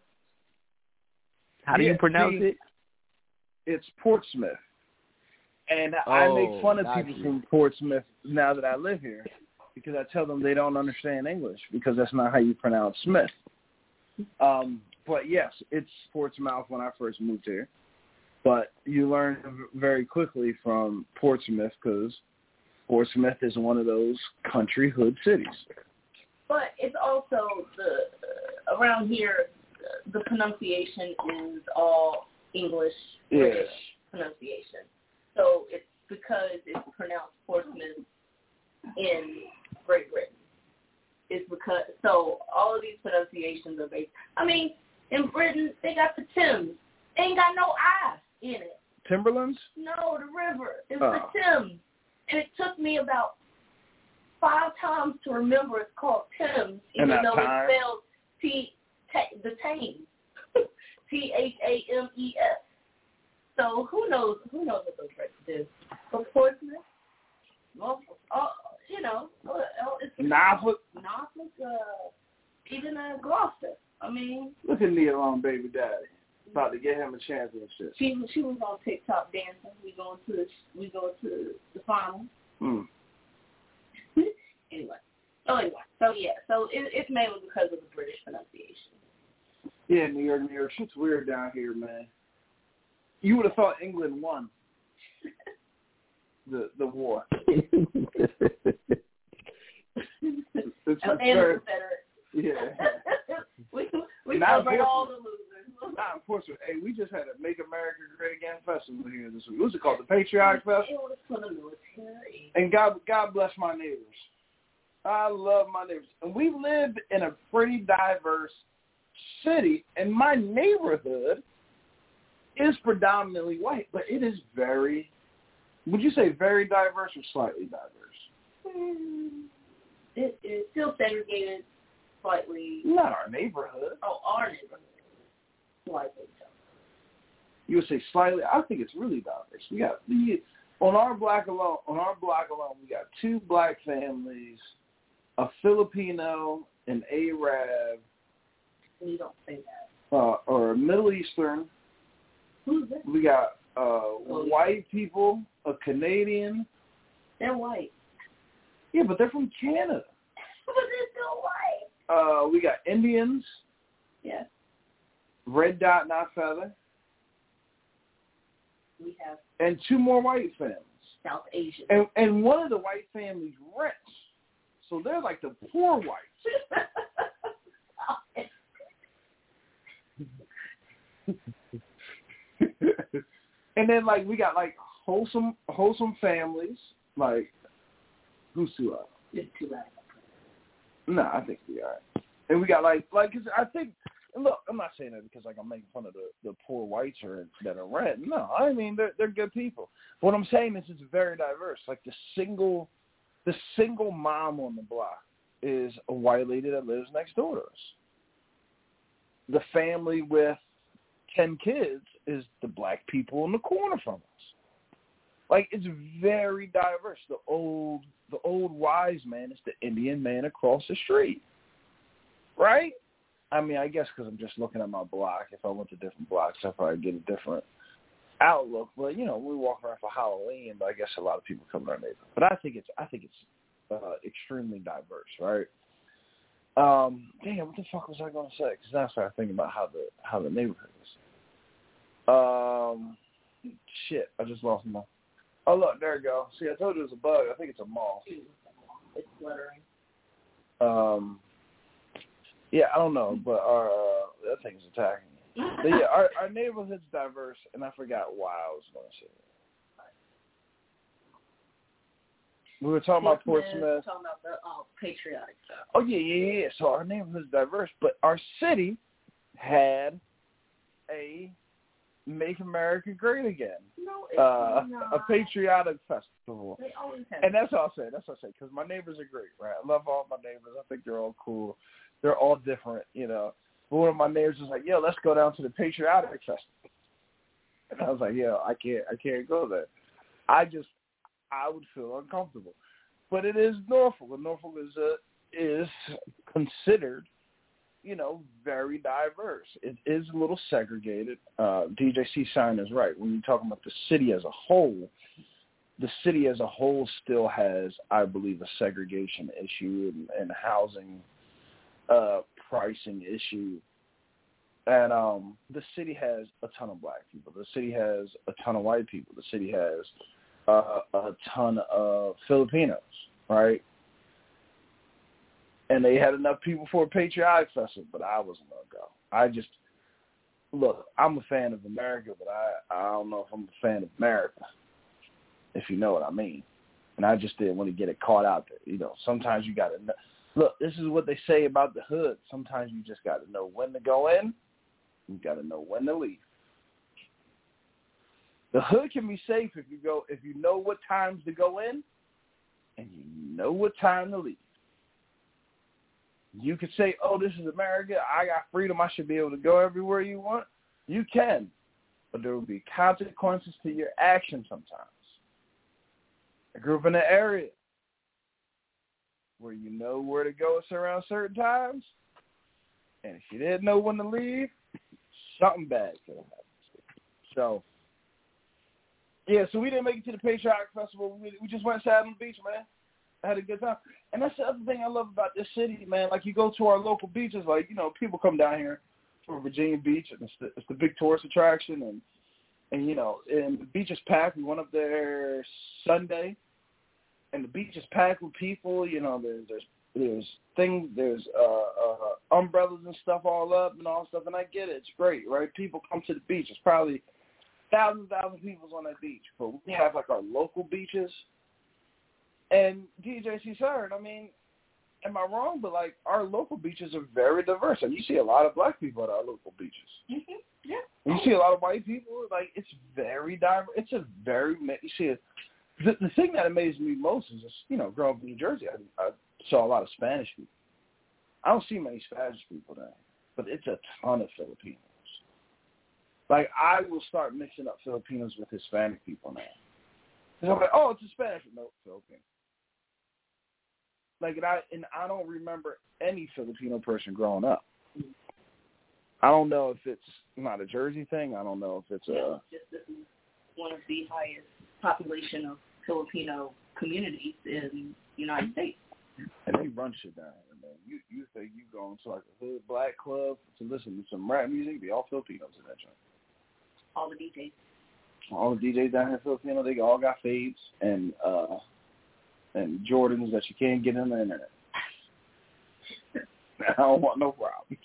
How do yeah, you pronounce see, it? It's Portsmouth, and oh, I make fun of people you. from Portsmouth now that I live here, because I tell them they don't understand English because that's not how you pronounce Smith. Um. But, yes, it's Portsmouth when I first moved here. But you learn very quickly from Portsmouth because Portsmouth is one of those country hood cities. But it's also the uh, around here, the pronunciation is all English British yeah. pronunciation. So it's because it's pronounced Portsmouth in Great Britain. It's because so all of these pronunciations are based. I mean. In Britain, they got the Thames. They ain't got no I in it. Timberlands? No, the river. It's oh. the Thames. And it took me about five times to remember it's called Thames, even though time. it's spelled T, t the Thames. T H A M E S. So who knows who knows what those records is. But Portsmouth, well, uh, you know, it's Norfolk. Norfolk, uh, even uh, Gloucester. I mean, look at Nia Long, baby daddy, about to get him a championship. She she was on TikTok dancing. We going to the, we go to the final. Hmm. anyway, so anyway, so yeah, so it, it's mainly because of the British pronunciation. Yeah, New York, New York, shit's weird down here, man. You would have thought England won the the war. it's and very, Confederate. yeah. we we Not celebrate all the losers. not in Portsmouth. Hey, we just had a Make America Great Again festival here this week. What's it called? The Patriotic Festival? It was for the military. And God, God bless my neighbors. I love my neighbors. And we live in a pretty diverse city, and my neighborhood is predominantly white, but it is very, would you say very diverse or slightly diverse? Hmm. It is still segregated slightly. Not our neighborhood. Oh, our neighborhood. Slightly. You would say slightly? I think it's really diverse. We got, we, on our block alone, on our block alone, we got two black families, a Filipino, an Arab, you don't say that. Uh, or a Middle Eastern. Who's that? We got uh, oh, white yeah. people, a Canadian. They're white. Yeah, but they're from Canada. But they're still white. Uh, we got Indians. Yeah. Red dot, not feather. We have. And two more white families. South Asian. And and one of the white families rents. So they're like the poor whites. And then like we got like wholesome wholesome families, like who's too loud? It's too loud. No, I think we are. And we got like like cause I think and look, I'm not saying that because like I'm making fun of the, the poor whites or that are rent. No, I mean they're they're good people. What I'm saying is it's very diverse. Like the single the single mom on the block is a white lady that lives next door to us. The family with ten kids is the black people in the corner from us. Like it's very diverse. The old, the old wise man is the Indian man across the street, right? I mean, I guess because I'm just looking at my block. If I went to different blocks, I'd probably get a different outlook. But you know, we walk around for Halloween, but I guess a lot of people come to our neighborhood. But I think it's, I think it's uh, extremely diverse, right? Um, damn, what the fuck was I going to say? Because now I started thinking about how the how the neighborhood is. Um, shit, I just lost my. Oh look, there you go. See, I told you it was a bug. I think it's a moth. It's fluttering. Um, yeah, I don't know, but our uh, that thing's attacking me. But yeah, our our neighborhood's diverse, and I forgot why I was going to say that. We were talking about Portsmouth. Talking about the uh, patriotic stuff. Oh yeah, yeah, yeah. So our neighborhood's diverse, but our city had a Make America Great Again. No, it's uh, not. A patriotic festival. They always have. And that's all I'll say. That's what I'll say. Because my neighbors are great, right? I love all my neighbors. I think they're all cool. They're all different, you know. But one of my neighbors was like, "Yo, let's go down to the patriotic festival." And I was like, "Yo, I can't, I can't go there. I just, I would feel uncomfortable." But it is Norfolk, and Norfolk is uh, is considered, you know, very diverse. It is a little segregated. Uh, D J C Shine is right. When you're talking about the city as a whole, the city as a whole still has, I believe, a segregation issue and, and housing uh, pricing issue. And um, the city has a ton of black people. The city has a ton of white people. The city has uh, a ton of Filipinos, right? And they had enough people for a patriotic festival, but I wasn't going to go. I just, look, I'm a fan of America, but I, I don't know if I'm a fan of America, if you know what I mean. And I just didn't want to get it caught out there. You know, sometimes you got to know. Look, this is what they say about the hood. Sometimes you just got to know when to go in. You got to know when to leave. The hood can be safe if you go, if you know what times to go in and you know what time to leave. You could say, oh, this is America. I got freedom. I should be able to go everywhere you want. You can, but there will be consequences to your actions sometimes. I grew up in an area where you know where to go around certain times, and if you didn't know when to leave, something bad could have happened. So, yeah, so we didn't make it to the Patriotic Festival. We, we just went and sat on the beach, man. I had a good time. And that's the other thing I love about this city, man. Like, you go to our local beaches, like, you know, people come down here for Virginia Beach, and it's the, it's the big tourist attraction, and, and, you know, and the beach is packed. We went up there Sunday, and the beach is packed with people. You know, there's, there's there's things, there's uh, uh, umbrellas and stuff all up and all stuff, and I get it. It's great, right? People come to the beach. It's probably thousands, thousands of people on that beach, but we have like our local beaches. And D J C Sard, I mean, am I wrong? But like our local beaches are very diverse, and you see a lot of black people at our local beaches. Mm-hmm. Yeah. And you see a lot of white people. Like it's very diverse. It's a very you see it. The, the thing that amazed me most is, just, you know, growing up in New Jersey, I, I saw a lot of Spanish people. I don't see many Spanish people there, but it's a ton of Filipinos. Like, I will start mixing up Filipinos with Hispanic people now. Because I'm like, oh, it's a Spanish. No, Filipino. Like, and I, and I don't remember any Filipino person growing up. I don't know if it's not a Jersey thing. I don't know if it's yeah, a... Just this is one of the highest population of Filipino communities in the United States. And they run shit down here, man. You you think you going to like a hood black club to listen to some rap music? Be all Filipinos in that joint. All the D Js. All the D Js down here Filipino, they all got fades and uh and Jordans that you can't get on the internet. I don't want no problems.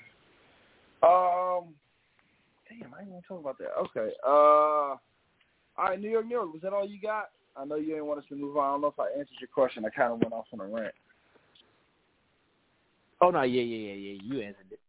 Um, damn, I didn't even talk about that. Okay. Uh. All right, New York, New York, was that all you got? I know you didn't want us to move on. I don't know if I answered your question. I kind of went off on a rant. Oh, no, yeah, yeah, yeah, yeah. You answered it.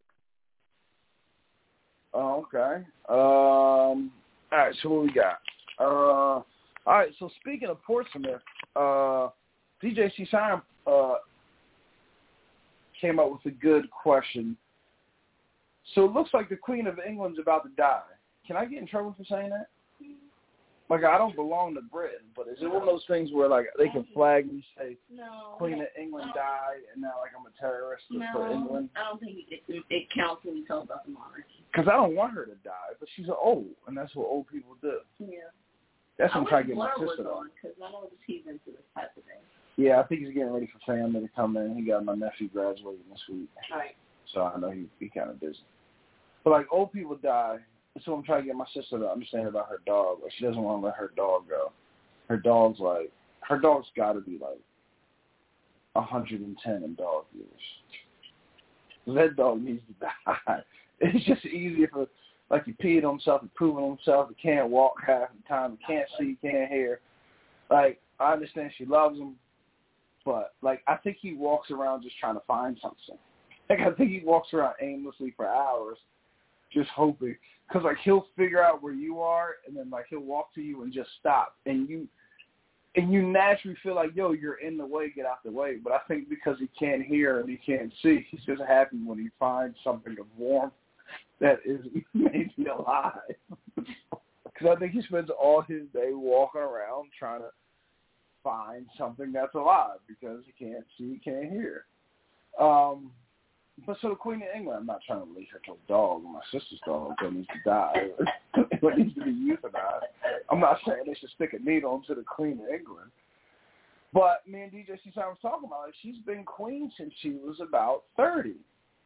Oh, okay. Um, all right, so what we got? Uh, all right, so speaking of Portsmouth, uh, D J C Shine uh, came up with a good question. So it looks like the Queen of England's about to die. Can I get in trouble for saying that? Like, I don't belong to Britain, but is it one of those things where, like, they can flag me, say, no, Queen of England no. died, and now, like, I'm a terrorist no, for England? I don't think it, it, it counts when we talk about the monarchy. Because I don't want her to die, but she's old, and that's what old people do. Yeah. That's what I'm trying to get my Blur sister on. Because I know he's into this type of thing. Yeah, I think he's getting ready for family to come in. He got my nephew graduating this week. Right. So I know he he kind of busy. But, like, old people die. So I'm trying to get my sister to understand about her dog. Like, she doesn't want to let her dog go. Her dog's like, her dog's got to be like one hundred ten in dog years. That dog needs to die. It's just easier for, like, he peed on himself, he pooped on himself, he can't walk half the time, he can't see, he can't hear. Like, I understand she loves him, but, like, I think he walks around just trying to find something. Like, I think he walks around aimlessly for hours just hoping. Because, like, he'll figure out where you are, and then, like, he'll walk to you and just stop. And you and you naturally feel like, yo, you're in the way, get out the way. But I think because he can't hear and he can't see, he's just happy when he finds something of warmth that is maybe alive. Because I think he spends all his day walking around trying to find something that's alive because he can't see, he can't hear. Um... But so the Queen of England, I'm not trying to leave her to a dog, my sister's dog that needs to die. It needs to be euthanized. I'm not saying they should stick a needle into the Queen of England. But me and D J C was talking about it. She's been queen since she was about thirty.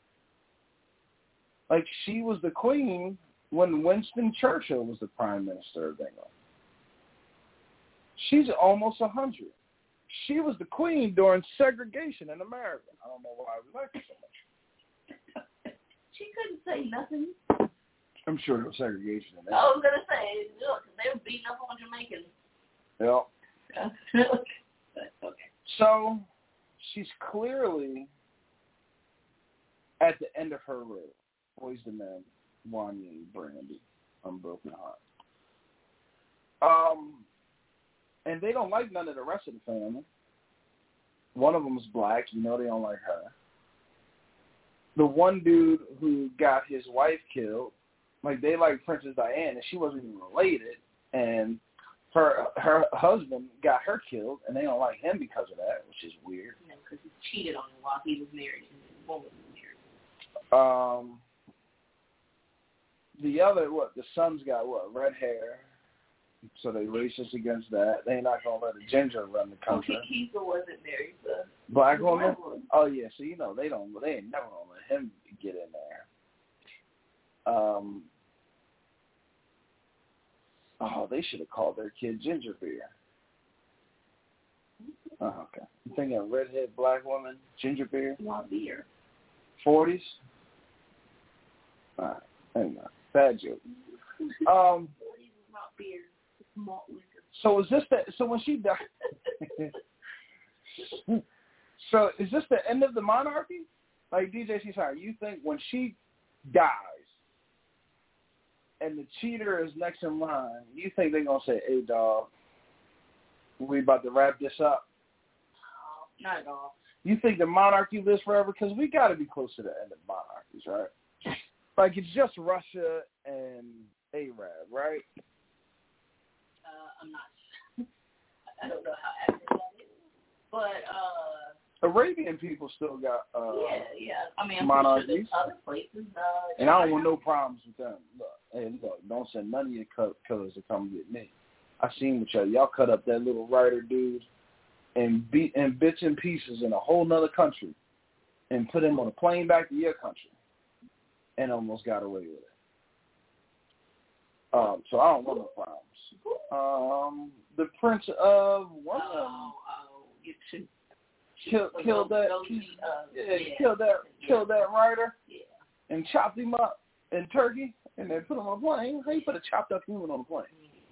Like, she was the queen when Winston Churchill was the prime minister of England. She's almost one hundred. She was the queen during segregation in America. I don't know why we like her so much. She couldn't say nothing. I'm sure there was segregation in there. I was going to say, look, they were beating up on Jamaicans. Yeah. Okay. So, she's clearly at the end of her road. Boys the Men, Wanya, Brandy, Unbroken Heart. Um, and they don't like none of the rest of the family. One of them is black. You know they don't like her. The one dude who got his wife killed, like, they like Princess Diana, and she wasn't even related, and her her husband got her killed, and they don't like him because of that, which is weird. Yeah, because he cheated on her while he was married, and the woman was married. Um, the other, what, the son's got, what, red hair, so they racist against that. They ain't not going to let a ginger run the country. Oh, he, he wasn't married, the Black woman? woman? Oh, yeah, so, you know, they don't, they ain't never going to let him get in there. Um, oh, they should have called their kid Ginger Beer. Oh, okay. thinking redhead black woman, ginger beer. Malt beer. Forties. All right, anyway, bad joke. Um. Forties is malt beer. It's malt liquor. So is this the? So when she died. So is this the end of the monarchy? Like D J C, sorry, you think when she dies and the cheater is next in line, you think they're gonna say, "Hey, dog, we about to wrap this up"? No, not at all. You think the monarchy lives forever? Because we got to be close to the end of monarchies, right? Like it's just Russia and Arab, right? Uh, I'm not. I don't know how accurate that is, but uh, Arabian people still got uh, yeah, yeah. I mean, I'm monarchies. pretty sure there's other places. Uh, and I don't want no problems with them. Look, hey, look, don't send none of your killers to come get me. I seen what y'all. Y'all cut up that little writer dude and beat and bits and pieces in a whole nother country and put him on a plane back to your country and almost got away with it. Um, so I don't want no problems. Um, the Prince of one of them. Oh, oh, you should. Kill, killed that, Those, uh, yeah, yeah, killed that, yeah. killed that writer, Yeah. and chopped him up in Turkey, and then put him on a plane. How you put a chopped up human on a plane?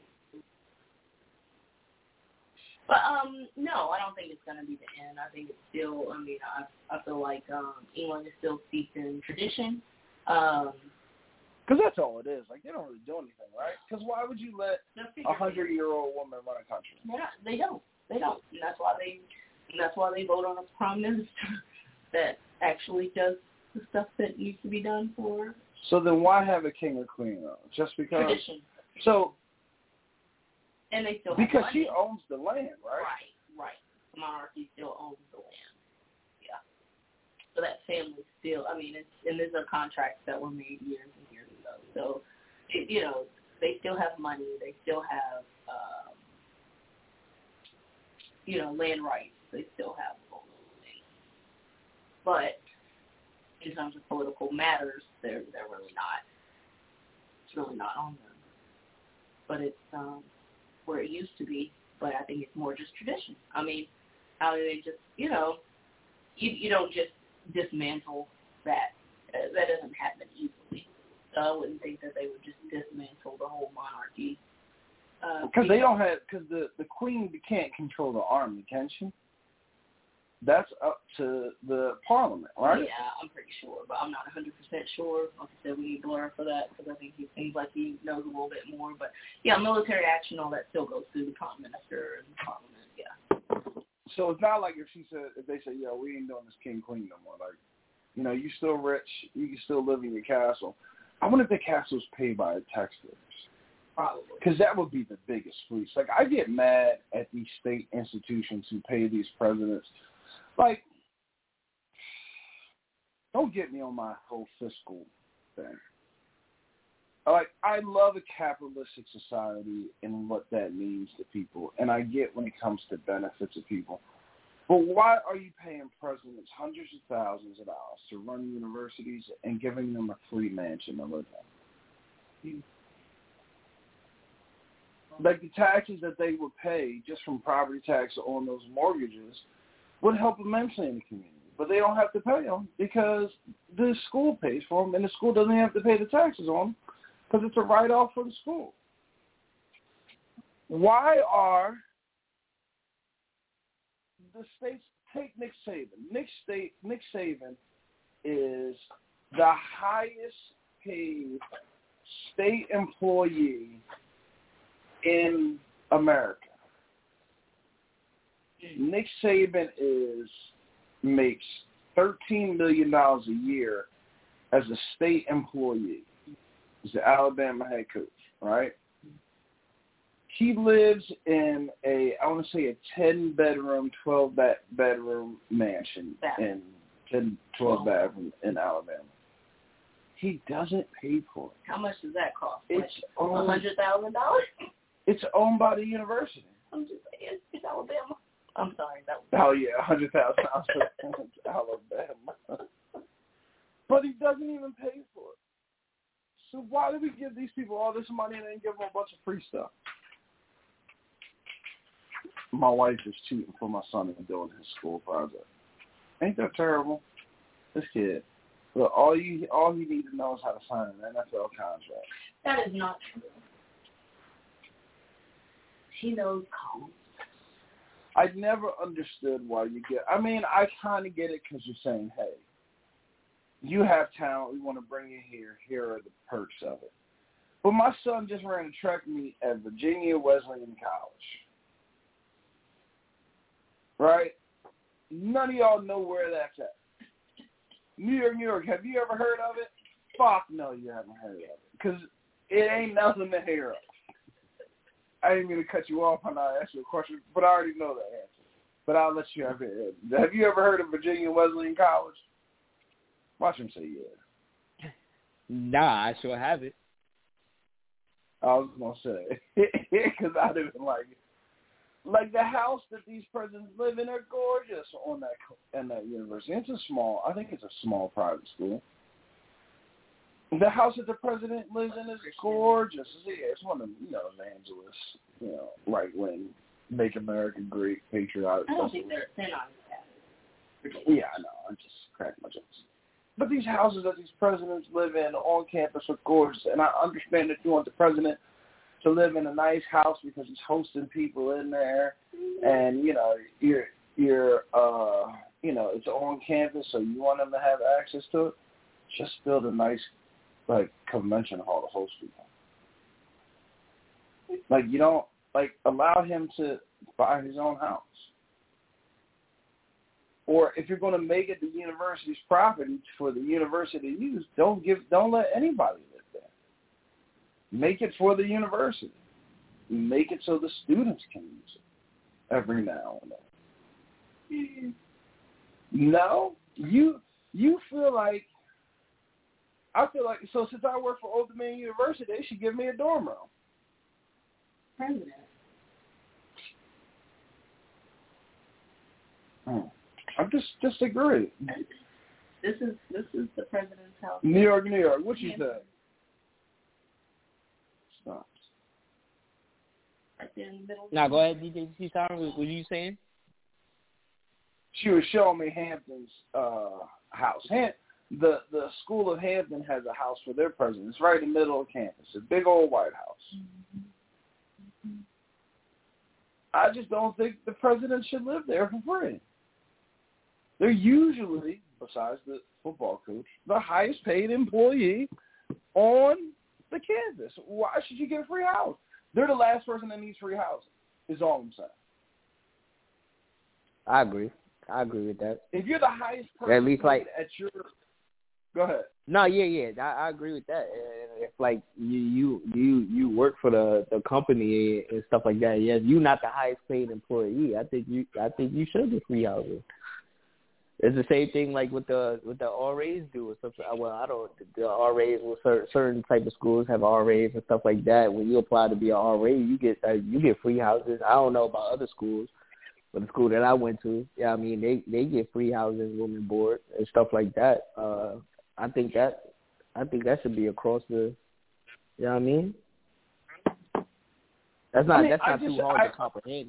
But um, no, I don't think it's gonna be the end. I think it's still. I mean, I I feel like um, England is still steeped in tradition. Um, Because that's all it is. Like they don't really do anything, right? Because why would you let a hundred-year-old woman run a country? They're not, they don't. They don't. And that's why they. And that's why they vote on a prime minister that actually does the stuff that needs to be done for. So then why have a king or queen though? Just because? Tradition. So. And they still have because money. she owns the land, right? Right, right. The monarchy still owns the land. Yeah. So that family still. I mean, it's and these are contracts that were made years and years ago. So, it, you know, they still have money. They still have, um, you know, land rights. They still have all those things. But in terms of political matters, they're they're really not. It's really not on them. But it's um, where it used to be. But I think it's more just tradition. I mean, how do they just, you know, you you don't just dismantle that. Uh, that doesn't happen easily. So I wouldn't think that they would just dismantle the whole monarchy. Because uh, they know. don't have, because the, the queen can't control the army, can she? That's up to the parliament, right? Yeah, I'm pretty sure, but I'm not one hundred percent sure. Like I said, we need to learn for that because I think he seems like he knows a little bit more. But, yeah, military action, all that still goes through the prime minister and the parliament, yeah. So it's not like if she said, if they say, yo, we ain't doing this king-queen no more. Like, you know, you still rich, you can still live in your castle. I wonder if the castle's paid by taxpayers. Probably. Because that would be the biggest fleece. Like, I get mad at these state institutions who pay these presidents. Like, don't get me on my whole fiscal thing. Like, I love a capitalistic society and what that means to people. And I get when it comes to benefits of people. But why are you paying presidents hundreds of thousands of dollars to run universities and giving them a free mansion to live in? Like the taxes that they would pay just from property tax on those mortgages would help immensely in the community. But they don't have to pay them because the school pays for them, and the school doesn't have to pay the taxes on them because it's a write-off for the school. Why are the states, take Nick Saban. Nick, State, Nick Saban is the highest paid state employee in America. Nick Saban is makes thirteen million dollars a year as a state employee. He's the Alabama head coach, right? He lives in a, I want to say a ten-bedroom, twelve-bedroom mansion in ten, twelve bedroom in Alabama. He doesn't pay for it. How much does that cost? It's like one hundred thousand dollars? It's owned by the university. I'm just saying, it's Alabama. I'm sorry. That was oh, yeah, one hundred thousand dollars. Alabama. But he doesn't even pay for it. So why do we give these people all this money and then give them a bunch of free stuff? my wife is cheating for my son and doing his school project. Ain't that terrible? This kid. Look, all you all he needs to know is how to sign an N F L contract. That is not true. She knows college. I never understood why you get. I mean, I kind of get it because you're saying, hey, you have talent. We want to bring you here. Here are the perks of it. But my son just ran a track meet at Virginia Wesleyan College. Right? None of y'all know where that's at. New York, New York. Have you ever heard of it? Fuck no, you haven't heard of it. Because it ain't nothing to hear of. I didn't mean to cut you off when I asked you a question, but I already know the answer. But I'll let you have it. Have you ever heard of Virginia Wesleyan College? Watch him say yeah. Nah, I sure haven't. I was going to say, because I didn't like it. Like the house that these presidents live in are gorgeous on that in that university. It's a small, I think it's a small private school. The house that the president lives in is gorgeous. Yeah, it's one of you know evangelist, you know, right wing, make America great, patriotic. I don't think they're they're not as bad. Yeah, I know. I'm just cracking my jokes. But these houses that these presidents live in on campus are gorgeous, and I understand that you want the president to live in a nice house because he's hosting people in there, and you know you're you're uh you know it's on campus, so you want him to have access to it. Just build a nice like convention hall to host people. Like you don't like allow him to buy his own house. Or if you're going to make it the university's property for the university to use, don't give, don't let anybody live there. Make it for the university. Make it so the students can use it every now and then. No, you you feel like I feel like so since I work for Old Dominion University, they should give me a dorm room. President. Hmm. I just disagree. This is this is the president's house. New York, New York. What you say? Stop. Right there in the middle. Now go ahead, D J. C. What were you saying? She was showing me Hampton's uh, house. Ham- the the School of Hampton has a house for their president. It's right in the middle of campus. A big old White House. Mm-hmm. I just don't think the president should live there for free. They're usually, besides the football coach, the highest paid employee on the campus. Why should you get a free house? They're the last person that needs free housing, is all I'm saying. I agree. I agree with that. If you're the highest person at least like at your go ahead. No, yeah, yeah, I, I agree with that. If like you, you, you, you work for the, the company and stuff like that. Yeah, if you're not the highest paid employee, I think you, I think you should get free housing. It's the same thing like with the with the R As do or something. Well, I don't. The R As with certain, certain type of schools have R As and stuff like that. When you apply to be an R A, you get uh, you get free houses. I don't know about other schools, but the school that I went to, yeah, I mean they, they get free housing, room and board and stuff like that. Uh, I think that I think that should be across the. You know what I mean? That's not I mean, that's not just, too hard I, to comprehend.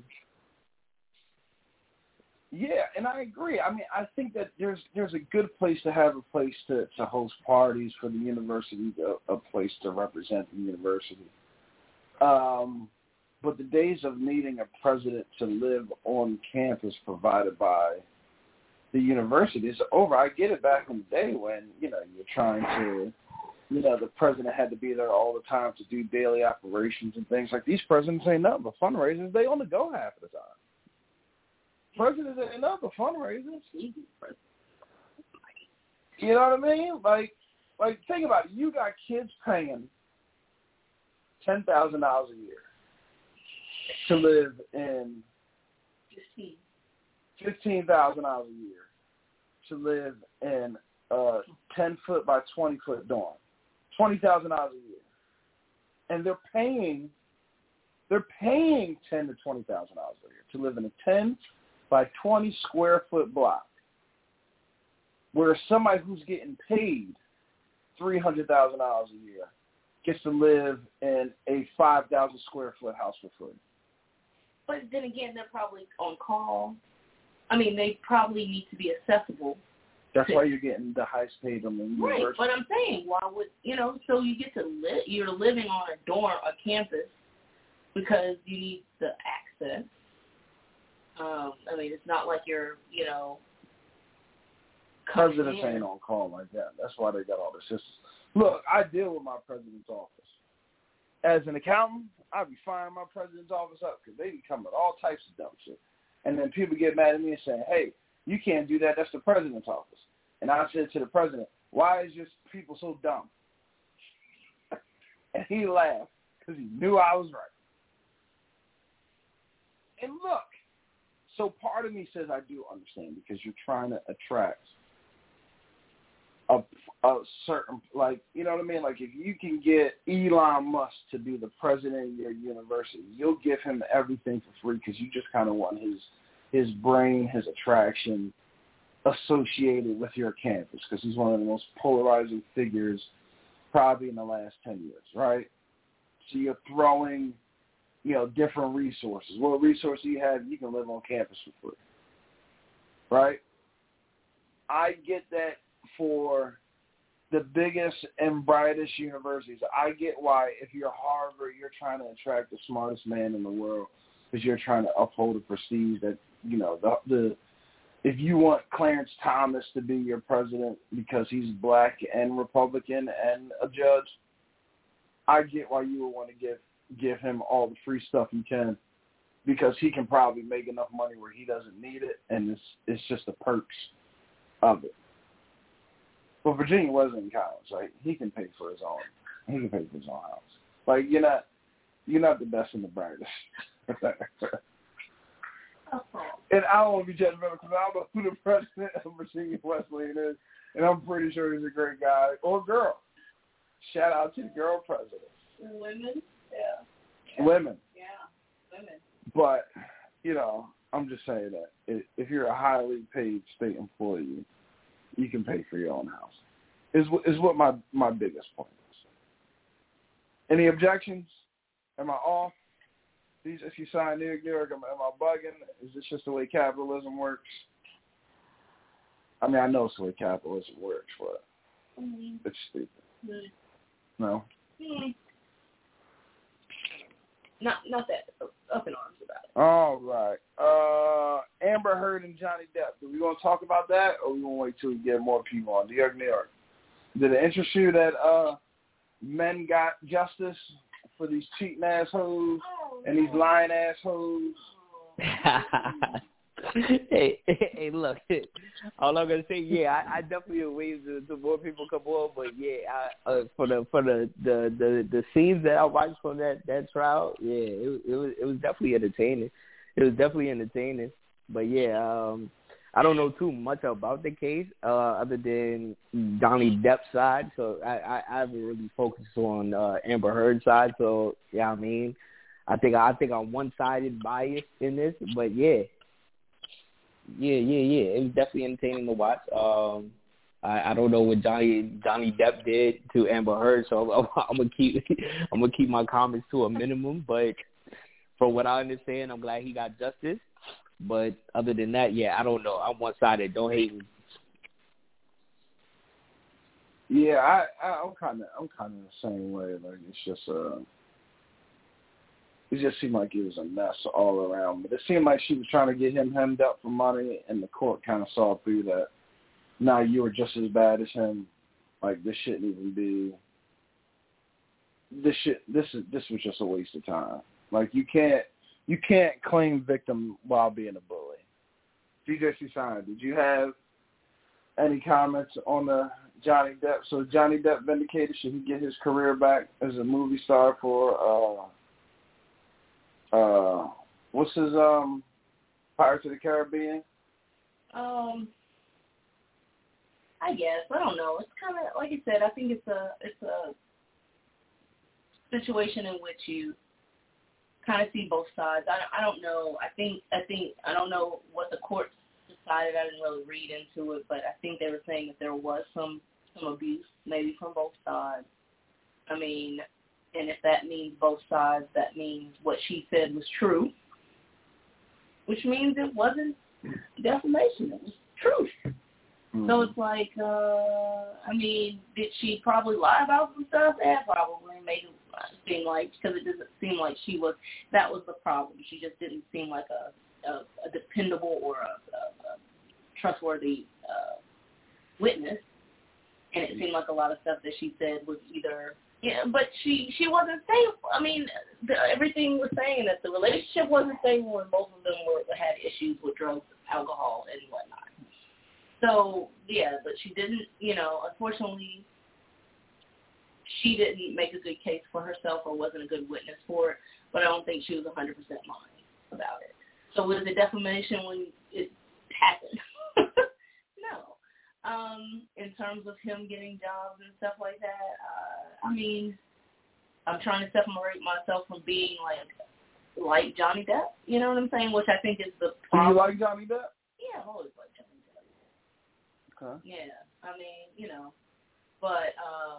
Yeah, and I agree. I mean, I think that there's there's a good place to have a place to, to host parties for the university, a, a place to represent the university. Um, but the days of needing a president to live on campus provided by the university is over. I get it back in the day when, you know, you're trying to, you know, the president had to be there all the time to do daily operations and things like these presidents ain't nothing but fundraisers. They on the go half of the time. Presidents ain't nothing but fundraisers. You know what I mean? Like, like think about it. You got kids paying ten thousand dollars a year to live in fifteen thousand dollars a year to live in a ten foot by twenty foot dorm, twenty thousand dollars a year, and they're paying they're paying ten to twenty thousand dollars a year to live in a ten by twenty square foot block, where somebody who's getting paid three hundred thousand dollars a year gets to live in a five thousand square foot house for free. But then again, they're probably on call. I mean, they probably need to be accessible. That's why you're getting the highest paid on the university. Right, but I'm saying, why would, you know, so you get to live, you're living on a dorm, a campus, because you need the access. Um, I mean, it's not like you're, you know, presidents ain't on call like that. That's why they got all the systems. Look, I deal with my president's office. As an accountant, I'd be firing my president's office up because they be coming with all types of dumb shit. And then people get mad at me and say, hey, you can't do that. That's the president's office. And I said to the president, why is your people so dumb? And he laughed because he knew I was right. And look, so part of me says I do understand because you're trying to attract a, a certain, like, you know what I mean? Like, if you can get Elon Musk to be the president of your university, you'll give him everything for free because you just kind of want his his brain, his attraction associated with your campus because he's one of the most polarizing figures probably in the last ten years, right? So you're throwing, you know, different resources. What resource you have, you can live on campus for free, right? I get that for the biggest and brightest universities. I get why if you're Harvard, you're trying to attract the smartest man in the world because you're trying to uphold the prestige that, you know, the, the if you want Clarence Thomas to be your president because he's black and Republican and a judge, I get why you would want to give give him all the free stuff you can because he can probably make enough money where he doesn't need it, and it's it's just the perks of it. But Virginia wasn't in college. Like, he can pay for his own. He can pay for his own house. Like, you're not you're not the best and the brightest. And I don't want to be judgmental because I don't know who the president of Virginia Wesleyan is, and I'm pretty sure he's a great guy or girl. Shout out to the girl president. Women, yeah. yeah. Women. Yeah, women. But, you know, I'm just saying that if you're a highly paid state employee, you can pay for your own house. Is is what my, my biggest point is. Any objections? Am I off? These, if you sign New York, New York, am, am I bugging? Is this just the way capitalism works? I mean, I know it's the way capitalism works, but mm-hmm. it's stupid. Mm-hmm. No? Mm-hmm. Not, not that up in arms about it. All right. Uh, Amber Heard and Johnny Depp. Are we going to talk about that, or are we going to wait till we get more people on? New York, New York. Did it interest you that uh, men got justice for these cheating assholes oh, and these lying assholes? hey, hey, hey, look. All I'm gonna say, yeah, I, I definitely wait to, to more people come on, but yeah, I, uh, for the for the, the, the, the scenes that I watched from that, that trial, yeah, it, it was it was definitely entertaining. It was definitely entertaining. But yeah, um, I don't know too much about the case uh, other than Johnny Depp's side, so I, I, I haven't really focused on uh, Amber Heard's side. So yeah, I mean, I think I think I'm one-sided biased in this, but yeah. Yeah, yeah, yeah. It was definitely entertaining to watch. Um, I, I don't know what Johnny Johnny Depp did to Amber Heard, so I'm, I'm gonna keep I'm gonna keep my comments to a minimum. But from what I understand, I'm glad he got justice. But other than that, yeah, I don't know. I'm one sided. Don't hate me. Yeah, I, I I'm kind of I'm kind of the same way. Like it's just uh. It just seemed like it was a mess all around. But it seemed like she was trying to get him hemmed up for money, and the court kind of saw through that. Now you were just as bad as him. Like, this shouldn't even be. This shit. This is this was just a waste of time. Like, you can't you can't claim victim while being a bully. D J C Sign, did you have any comments on the Johnny Depp? So Johnny Depp vindicated. Should he get his career back as a movie star for? Uh, Uh, what's his um, Pirates of the Caribbean? Um, I guess I don't know. It's kind of like I said. I think it's a it's a situation in which you kind of see both sides. I, I don't know. I think I think I don't know what the court decided. I didn't really read into it, but I think they were saying that there was some some abuse, maybe from both sides. I mean. And if that means both sides, that means what she said was true. which means it wasn't defamation. It was truth. Mm-hmm. So it's like, uh, I mean, did she probably lie about some stuff? Yeah, probably. Made it seem like, because it doesn't seem like she was, that was the problem. She just didn't seem like a, a, a dependable or a, a, a trustworthy uh, witness. And it seemed like a lot of stuff that she said was either, yeah, but she, she wasn't stable. I mean, the, everything was saying that the relationship wasn't stable and both of them were had issues with drugs, alcohol, and whatnot. So, yeah, but she didn't, you know, unfortunately, she didn't make a good case for herself or wasn't a good witness for it, but I don't think she was one hundred percent lying about it. So was it defamation when it happened? No. Um, in terms of him getting jobs and stuff like that, uh, I mean, I'm trying to separate myself from being like like Johnny Depp, you know what I'm saying? Which I think is the problem. Do you like Johnny Depp? Yeah, I've always liked Johnny Depp. Okay. Yeah, I mean, you know, but um,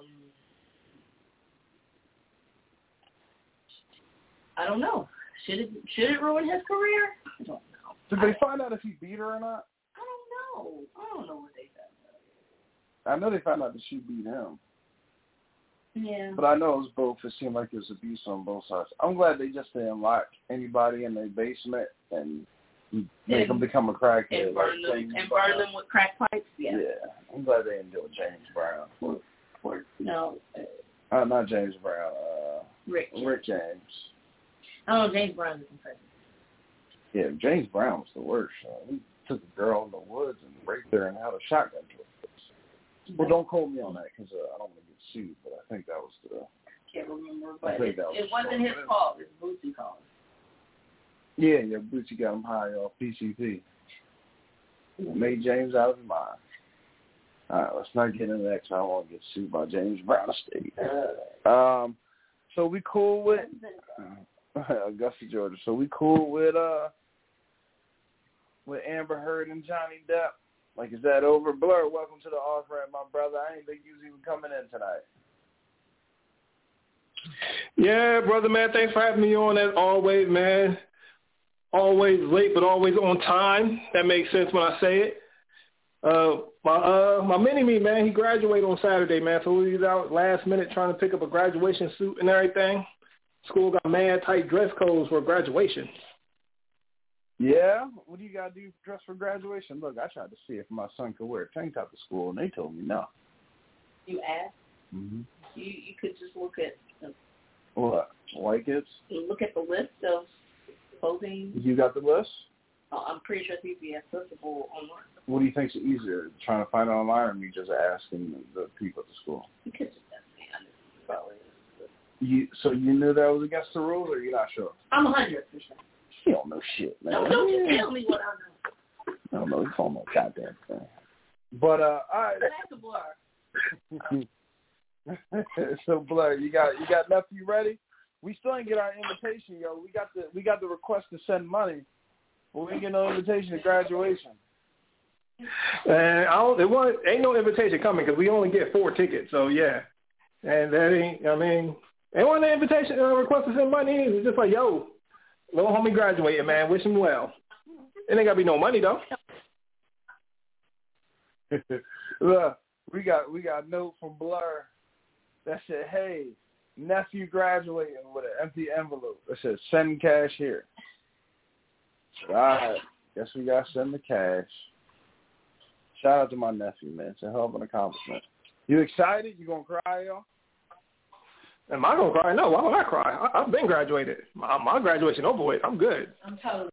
I don't know. Should it should it ruin his career? I don't know. Did they find out if he beat her or not? I don't know. I don't know what they said. I know they found out that she beat him. Yeah. But I know it was both. It seemed like it was abuse on both sides. I'm glad they just didn't lock anybody in their basement and make and, them become a crackhead. And burn like them, and burn them with crack pipes. Yeah. Yeah. I'm glad they didn't do it with James Brown. Or, or no. Uh, uh, not James Brown. Uh, Rick. Rick James. Oh, James Brown is impressive. Yeah, James Brown was the worst. Uh, he took a girl in the woods and raped her and had a shotgun to her face. Well, don't quote me on that because uh, I don't want to get sued, but I think that was the... I can't remember, but it, was it wasn't his fault. It was Bootsy fault. Yeah, yeah, Bootsy got him high off P C P. Mm-hmm. Made James out of his mind. All right, let's not get into that because I don't want to get sued by James Brown State. Uh, um, so we cool with... Uh, Augusta, Georgia. So we cool with uh with Amber Heard and Johnny Depp. Like, is that over? Blur, welcome to the off-ramp, my brother. I ain't think you was even coming in tonight. Yeah, brother, man. Thanks for having me on as always, man. Always late, but always on time. That makes sense when I say it. Uh, my uh my mini-me, man, he graduated on Saturday, man. So he was out last minute trying to pick up a graduation suit and everything. School got mad tight dress codes for graduation. Yeah? What do you got to do dress for graduation? Look, I tried to see if my son could wear a tank top to school, and they told me no. You asked? Mm-hmm. You you could just look at... The, what? White kids? Look at the list of clothing. You got the list? Oh, I'm pretty sure it's easy accessible online. What do you think's easier, trying to find it online or me just asking the people at the school? You could just ask me. I know probably is. You, so you knew that was against the rules, or you're not sure? I'm one hundred percent. You don't know shit, man. No, don't you tell me what I know. I don't know. You don't know goddamn thing. But, uh, all right. That's a blur. So, Blur, you got you got nephew ready? We still ain't get our invitation, yo. We got the we got the request to send money, but we ain't get no invitation to graduation. And I don't, there wasn't, ain't no invitation coming because we only get four tickets, so yeah. And that ain't, I mean... They want an invitation uh, request to send money. It's just like, yo, little homie graduated, man. Wish him well. It ain't got to be no money, though. Look, we got we got a note from Blur that said, hey, nephew graduating with an empty envelope. That said, send cash here. All right, guess we got to send the cash. Shout out to my nephew, man. It's a hell of an accomplishment. You excited? You going to cry, y'all? Am I going to cry? No, why would I cry? I, I've been graduated. My, my graduation over with. I'm good. I'm totally.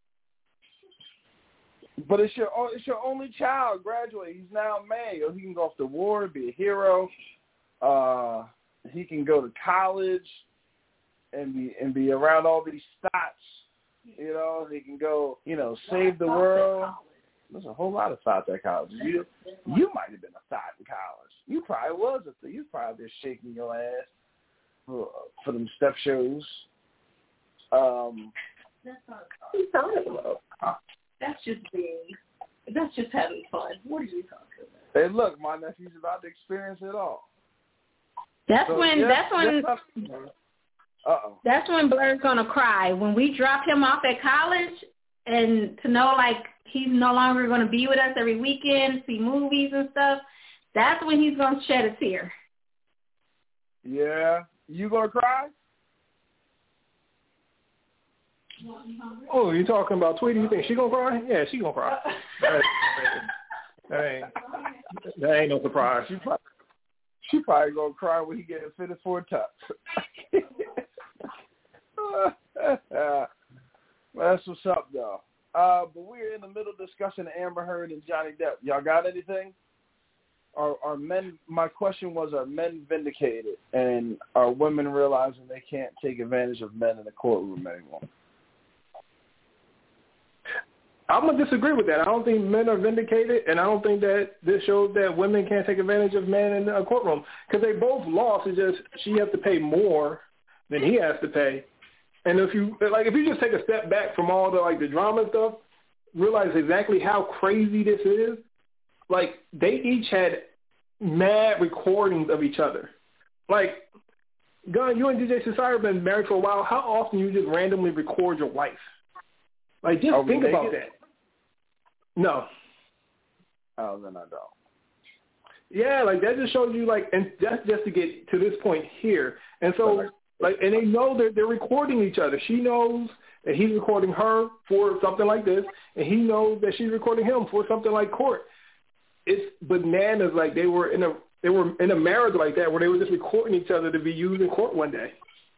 But it's your it's your only child graduate. He's now a man. He can go off to war, be a hero. Uh, he can go to college and be and be around all these thoughts. You know, he can go, you know, save the world. There's a whole lot of thoughts at college. You you might have been a thought in college. You probably was a thought. You probably been shaking your ass for, for them step shows. Um, That's not what you're talking about. Huh? That's just being, that's just having fun. What are you talking about? Hey, look, my nephew's about to experience it all. That's so, when, yes, that's when, yes, uh-oh. That's when Blur's gonna cry. When we drop him off at college, and to know, like, he's no longer going to be with us every weekend, see movies and stuff, that's when he's going to shed a tear. Yeah. You going to cry? Oh, you talking about Tweety? You think she going to cry? Yeah, she going to cry. that, that, ain't, that ain't no surprise. She probably, she probably going to cry when he gets fitted for a tux. That's what's up, though. Uh, but we're in the middle discussing Amber Heard and Johnny Depp. Y'all got anything? Are, are men? My question was: are men vindicated, and are women realizing they can't take advantage of men in the courtroom anymore? I'm gonna disagree with that. I don't think men are vindicated, and I don't think that this shows that women can't take advantage of men in a courtroom because they both lost. It's just she has to pay more than he has to pay. And if you like, if you just take a step back from all the like the drama stuff, realize exactly how crazy this is. Like they each had mad recordings of each other. Like, Gun, you and D J Cesaro have been married for a while. How often you just randomly record your wife? Like, just Are think about that. No. Oh, then I don't. Yeah, like that just shows you like, and that's just to get to this point here. And so. Like, and they know that they're recording each other. She knows that he's recording her for something like this, and he knows that she's recording him for something like court. It's bananas. Like they were in a they were in a marriage like that where they were just recording each other to be used in court one day.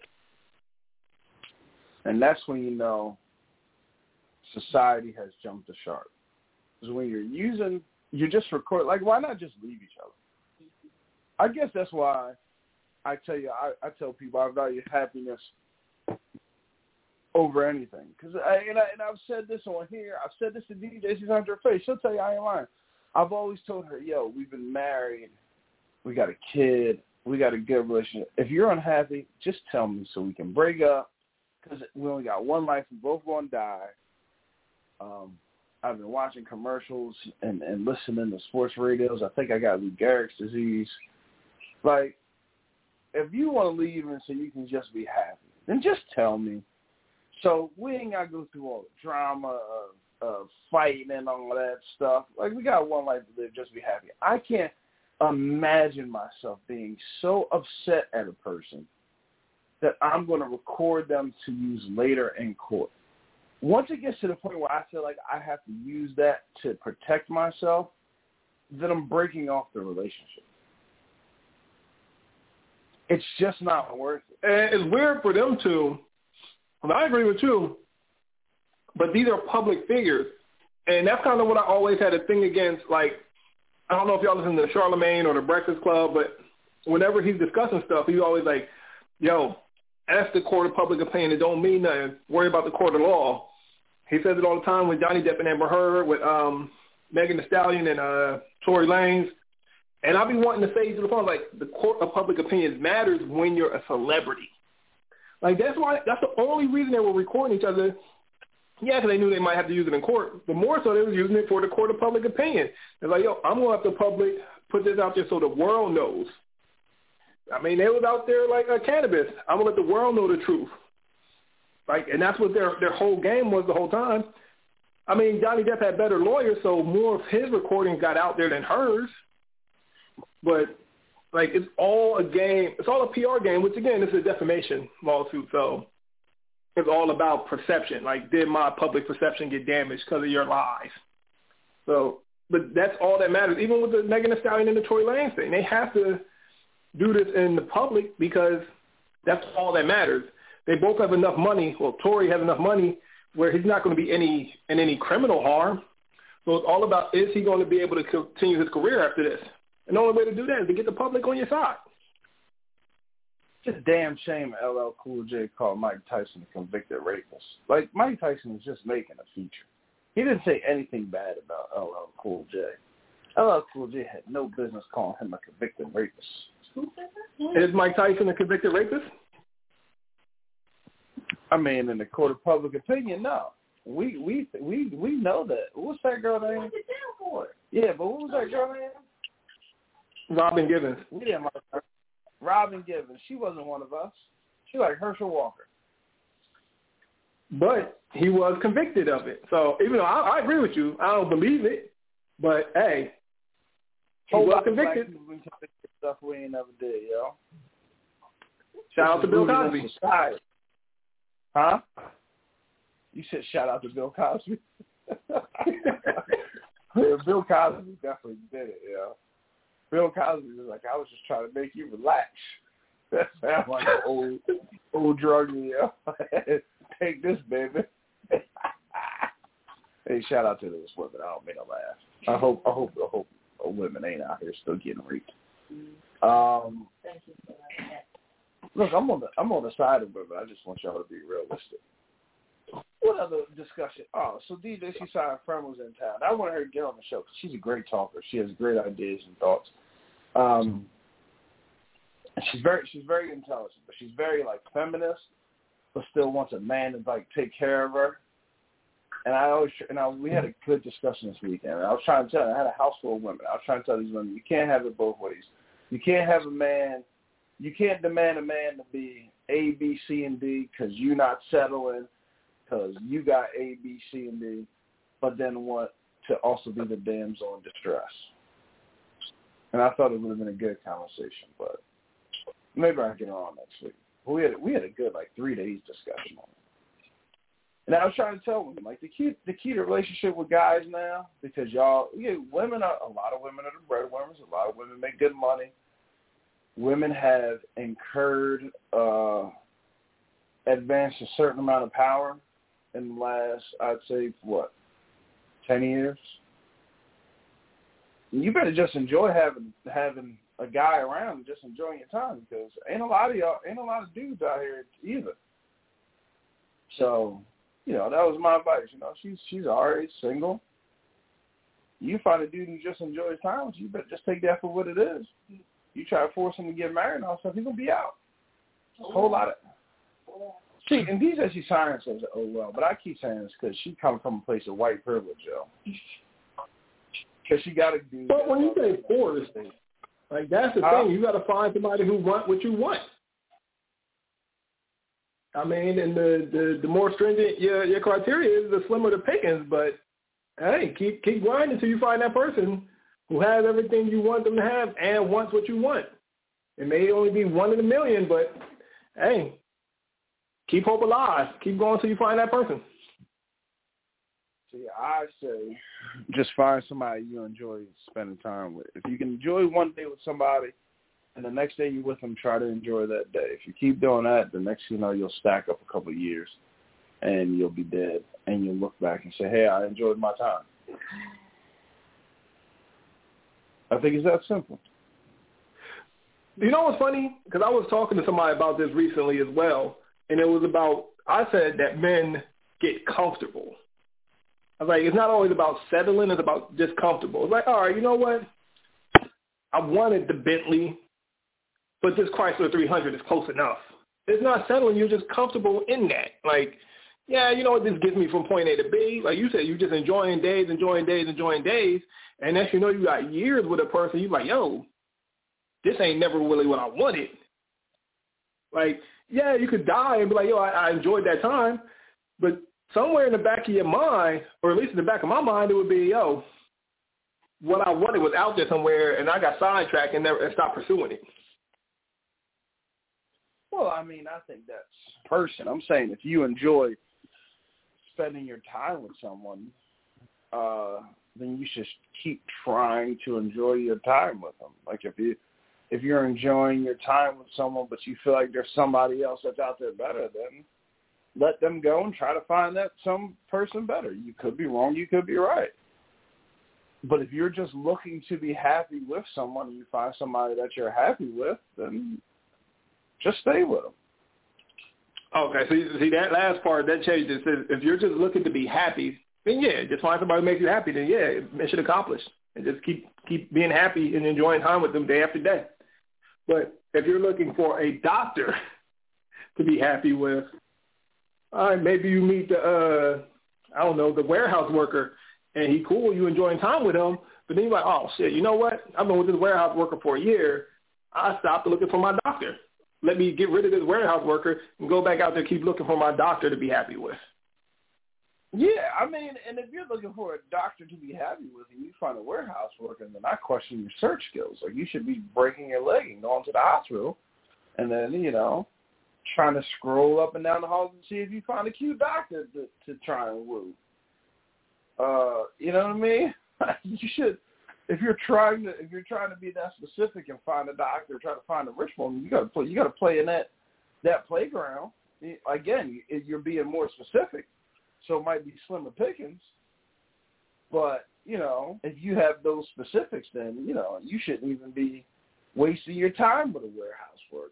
And that's when you know society has jumped the shark. Because when you're using, you just record. Like, why not just leave each other? I guess that's why. I tell you, I, I tell people I value happiness over anything. Because I, and, I, and I've said this on here. I've said this to D J. She's on her face. She'll tell you I ain't lying. I've always told her, yo, we've been married. We got a kid. We got a good relationship. If you're unhappy, just tell me so we can break up. Because we only got one life. We both going to die. Um, I've been watching commercials and, and listening to sports radios. I think I got Lou Gehrig's disease. Like, if you want to leave and so you can just be happy, then just tell me. So we ain't got to go through all the drama of, of fighting and all that stuff. Like, we got one life to live, just be happy. I can't imagine myself being so upset at a person that I'm going to record them to use later in court. Once it gets to the point where I feel like I have to use that to protect myself, then I'm breaking off the relationship. It's just not worth it. And it's weird for them to, and I agree with you, but these are public figures. And that's kind of what I always had a thing against. Like, I don't know if y'all listen to Charlemagne or the Breakfast Club, but whenever he's discussing stuff, he's always like, yo, ask the court of public opinion. It don't mean nothing. Worry about the court of law. He says it all the time with Johnny Depp and Amber Heard, with um, Megan Thee Stallion and uh, Tory Lanez. And I'll be wanting to say to the phone, like, the court of public opinion matters when you're a celebrity. Like, that's why, that's the only reason they were recording each other. Yeah, because they knew they might have to use it in court. But more so, they were using it for the court of public opinion. They're like, yo, I'm going to have the public put this out there so the world knows. I mean, they was out there like a cannabis. I'm going to let the world know the truth. Like, and that's what their their whole game was the whole time. I mean, Johnny Depp had better lawyers, so more of his recordings got out there than hers. But, like, it's all a game. It's all a P R game, which, again, this is a defamation lawsuit. So it's all about perception. Like, did my public perception get damaged because of your lies? So, but that's all that matters. Even with the Megan Thee Stallion and the Tory Lanez thing, they have to do this in the public because that's all that matters. They both have enough money. Well, Tory has enough money where he's not going to be any in any criminal harm. So it's all about, is he going to be able to continue his career after this? And the only way to do that is to get the public on your side. It's a damn shame L L Cool J called Mike Tyson a convicted rapist. Like, Mike Tyson was just making a feature. He didn't say anything bad about L L Cool J. L L Cool J had no business calling him a convicted rapist. Is Mike Tyson a convicted rapist? I mean, in the court of public opinion, no. We we we we know that. What's that girl name? What's it down for? Yeah, but what was that girl name? Robin Givens. We didn't like her. Robin Givens. She wasn't one of us. She like Herschel Walker. but he was convicted of it. So even though I, I agree with you, I don't believe it, but hey, he Whole was lot convicted. Of black people been stuff we ain't never did, yo. Shout out to Bill Cosby. Huh? You said shout out to Bill Cosby? Yeah, Bill Cosby definitely did it, yo. Bill Cosby was like, I was just trying to make you relax. That sounds like an old, old druggie, yo. Take this, baby. Hey, shout out to those women. I don't mean to laugh. I hope, I hope, I hope women ain't out here still getting raped. Um, look, I'm on the, I'm on the side of women. I just want y'all to be realistic. What other discussion? Oh, so D J, she saw her friend was in town. I wanted her to get on the show because she's a great talker. She has great ideas and thoughts. Um, she's very, she's very intelligent, but she's very like feminist, but still wants a man to like take care of her. And I always, and I, we had a good discussion this weekend. And I was trying to tell, I had a house full of women. I was trying to tell these women, you can't have it both ways. You can't have a man, you can't demand a man to be A, B, C, and D because you're not settling, because you got A, B, C, and D, but then want to also be the damsel in distress. And I thought it would have been a good conversation, but maybe I'll get her on next week. We had we had a good like three days discussion on it. And I was trying to tell them like the key the key to relationship with guys now, because y'all yeah, women are a lot of women are the breadwinners, a lot of women make good money. Women have incurred uh, advanced a certain amount of power in the last, I'd say, what, ten years? You better just enjoy having having a guy around and just enjoying your time, because ain't a lot of y'all, ain't a lot of dudes out here either. So, you know, that was my advice. You know, she's she's already single. You find a dude who just enjoys time with you, you better just take that for what it is. You try to force him to get married and all stuff, he's gonna be out. A whole lot of. See, and D J, she signed says, oh, well, but I keep saying this because she comes from a place of white privilege, yo. Because she got to do. But when you say force, like that's the huh? thing, you got to find somebody who want what you want. I mean, and the, the, the more stringent your your criteria is, the slimmer the pickings. But hey, keep keep grinding until you find that person who has everything you want them to have and wants what you want. It may only be one in a million, but hey, keep hope alive. Keep going until you find that person. See, I say just find somebody you enjoy spending time with. If you can enjoy one day with somebody and the next day you're with them, try to enjoy that day. If you keep doing that, the next thing you know, you'll stack up a couple of years and you'll be dead. And you'll look back and say, hey, I enjoyed my time. I think it's that simple. You know what's funny? Because I was talking to somebody about this recently as well, and it was about, I said that men get comfortable. I was like, it's not always about settling, it's about just comfortable. It's like, all right, you know what? I wanted the Bentley, but this Chrysler three hundred is close enough. It's not settling, you're just comfortable in that. Like, yeah, you know what, this gets me from point A to B. Like you said, you're just enjoying days, enjoying days, enjoying days, and next you know you got years with a person, you're like, yo, this ain't never really what I wanted. Like, yeah, you could die and be like, yo, I, I enjoyed that time, but somewhere in the back of your mind, or at least in the back of my mind, it would be, yo, what I wanted was out there somewhere, and I got sidetracked and never and stopped pursuing it. Well, I mean, I think that's person. I'm saying if you enjoy spending your time with someone, uh, then you should keep trying to enjoy your time with them. Like if you if you're enjoying your time with someone, but you feel like there's somebody else that's out there better, then let them go and try to find that some person better. You could be wrong, you could be right. But if you're just looking to be happy with someone and you find somebody that you're happy with, then just stay with them. Okay, so you see that last part, that changes. If you're just looking to be happy, then yeah, just find somebody who makes you happy, then yeah, mission accomplished. And just keep keep being happy and enjoying time with them day after day. But if you're looking for a doctor to be happy with, all right, maybe you meet the, uh, I don't know, the warehouse worker, and he cool, you enjoying time with him, but then you're like, oh, shit, you know what? I've been with this warehouse worker for a year. I stopped looking for my doctor. Let me get rid of this warehouse worker and go back out there and keep looking for my doctor to be happy with. Yeah, I mean, and if you're looking for a doctor to be happy with and you find a warehouse worker, then I question your search skills. Like, you should be breaking your leg and going to the hospital and then, you know, trying to scroll up and down the halls and see if you find a cute doctor to, to try and woo. Uh, you know what I mean? You should, if you're trying to, if you're trying to be that specific and find a doctor, try to find a rich woman, you got to play, you got to play in that, that playground. Again, you're being more specific. So it might be slimmer pickings, but, you know, if you have those specifics, then, you know, you shouldn't even be wasting your time with a warehouse worker.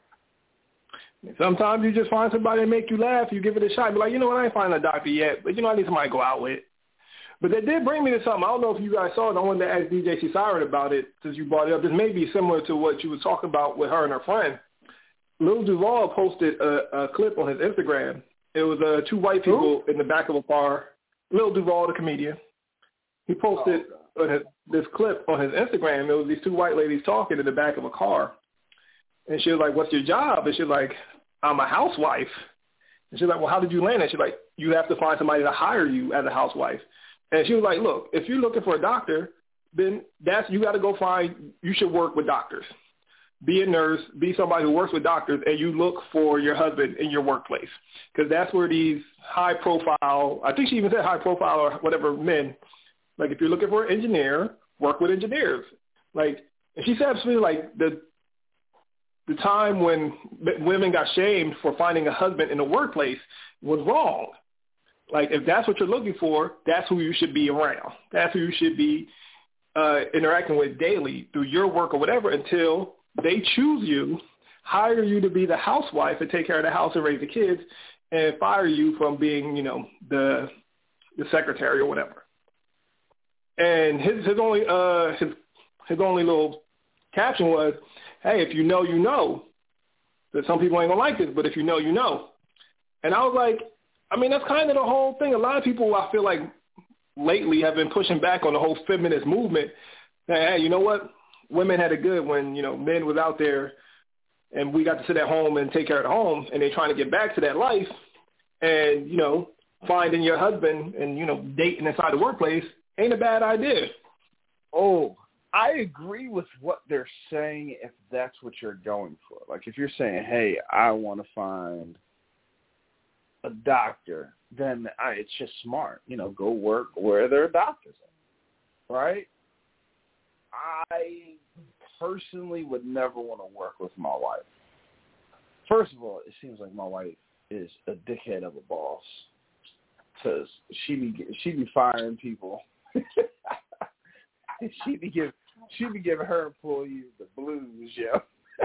Sometimes you just find somebody to make you laugh. You give it a shot. Be like, you know what, I ain't finding a doctor yet, but, you know, I need somebody to go out with. But that did bring me to something. I don't know if you guys saw it. I wanted to ask D J C Siren about it since you brought it up. This may be similar to what you were talking about with her and her friend. Lil Duval posted a, a clip on his Instagram. It was uh, two white people Who? in the back of a bar. Lil Duval, the comedian. He posted oh, his, this clip on his Instagram. It was these two white ladies talking in the back of a car. And she was like, what's your job? And she's like, I'm a housewife. And she's like, well, how did you land it? She's like, you have to find somebody to hire you as a housewife. And she was like, look, if you're looking for a doctor, then that's you got to go find, you should work with doctors. Be a nurse, be somebody who works with doctors, and you look for your husband in your workplace. Because that's where these high-profile, I think she even said high-profile or whatever men, like if you're looking for an engineer, work with engineers. Like, and she said absolutely like the the time when women got shamed for finding a husband in the workplace was wrong. Like, if that's what you're looking for, that's who you should be around. That's who you should be uh, interacting with daily through your work or whatever until they choose you, hire you to be the housewife and take care of the house and raise the kids, and fire you from being, you know, the the secretary or whatever. And his his only uh his his only little caption was, "Hey, if you know, you know." That some people ain't gonna like this, but if you know, you know. And I was like, I mean, that's kind of the whole thing. A lot of people, I feel like, lately have been pushing back on the whole feminist movement. Hey, you know what? Women had it good when, you know, men was out there and we got to sit at home and take care of the home, and they're trying to get back to that life. And, you know, finding your husband and, you know, dating inside the workplace ain't a bad idea. Oh, I agree with what they're saying if that's what you're going for. Like, if you're saying, hey, I want to find a doctor, then I, it's just smart. You know, go work where there are doctors, right? I personally would never want to work with my wife. First of all, it seems like my wife is a dickhead of a boss because she be she be firing people. she be give she be giving her employees the blues, yo.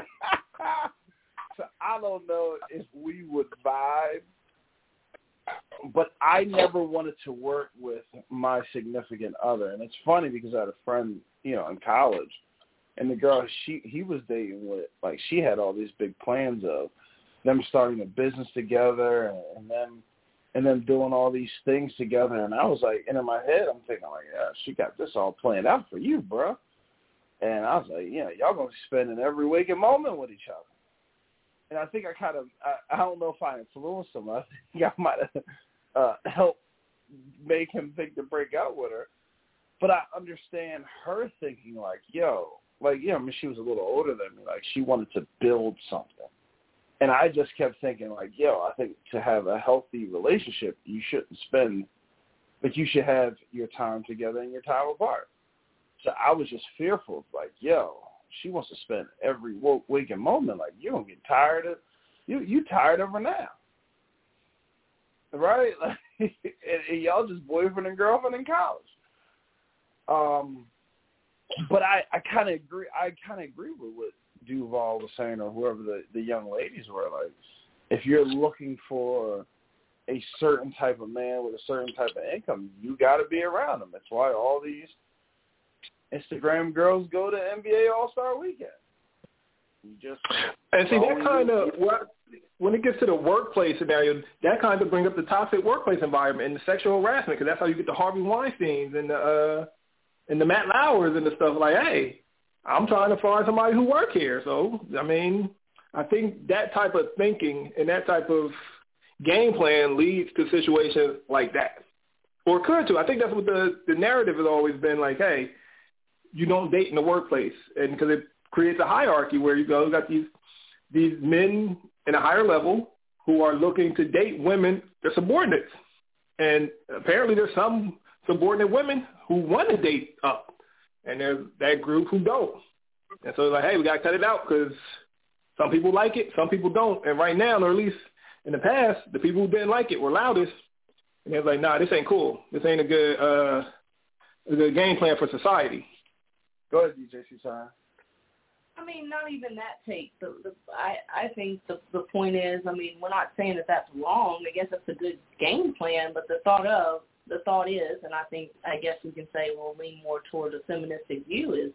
So I don't know if we would vibe. But I never wanted to work with my significant other. And it's funny because I had a friend, you know, in college, and the girl she he was dating with, like, she had all these big plans of them starting a business together and, and them and them doing all these things together. And I was like, and in my head, I'm thinking, like, yeah, she got this all planned out for you, bro. And I was like, yeah, y'all going to be spending every waking moment with each other. And I think I kind of, I, I don't know if I influenced him. I think I might have uh, helped make him think to break out with her. But I understand her thinking like, yo, like, yeah, I mean, she was a little older than me. Like, she wanted to build something. And I just kept thinking like, yo, I think to have a healthy relationship, you shouldn't spend, like, you should have your time together and your time apart. So I was just fearful, like, yo, she wants to spend every waking moment. Like, you don't get tired of you. You tired of her now, right? Like, and, and y'all just boyfriend and girlfriend in college. Um, but I, I kind of agree. I kind of agree with what Duval was saying, or whoever the, the young ladies were. Like, if you're looking for a certain type of man with a certain type of income, you got to be around them. That's why all these Instagram girls go to N B A All-Star Weekend. You just and see that kind of when it gets to the workplace scenario, that kind of brings up the toxic workplace environment and the sexual harassment, because that's how you get the Harvey Weinsteins and the uh, and the Matt Lauers and the stuff. Like, hey, I'm trying to find somebody who work here. So I mean, I think that type of thinking and that type of game plan leads to situations like that. or could too. I think that's what the, the narrative has always been like, hey, you don't date in the workplace. And because it creates a hierarchy where you go, you got these these men in a higher level who are looking to date women, they're subordinates. And apparently there's some subordinate women who want to date up. And there's that group who don't. And so it's like, hey, we got to cut it out because some people like it, some people don't. And right now, or at least in the past, the people who didn't like it were loudest. And they're like, nah, this ain't cool. This ain't a good, uh, a good game plan for society. Go ahead, D J Susan. I mean, not even that take. The, the, I, I think the, the point is, I mean, we're not saying that that's wrong. I guess it's a good game plan, but the thought of, the thought is, and I think, I guess we can say we'll lean more toward a feministic view is,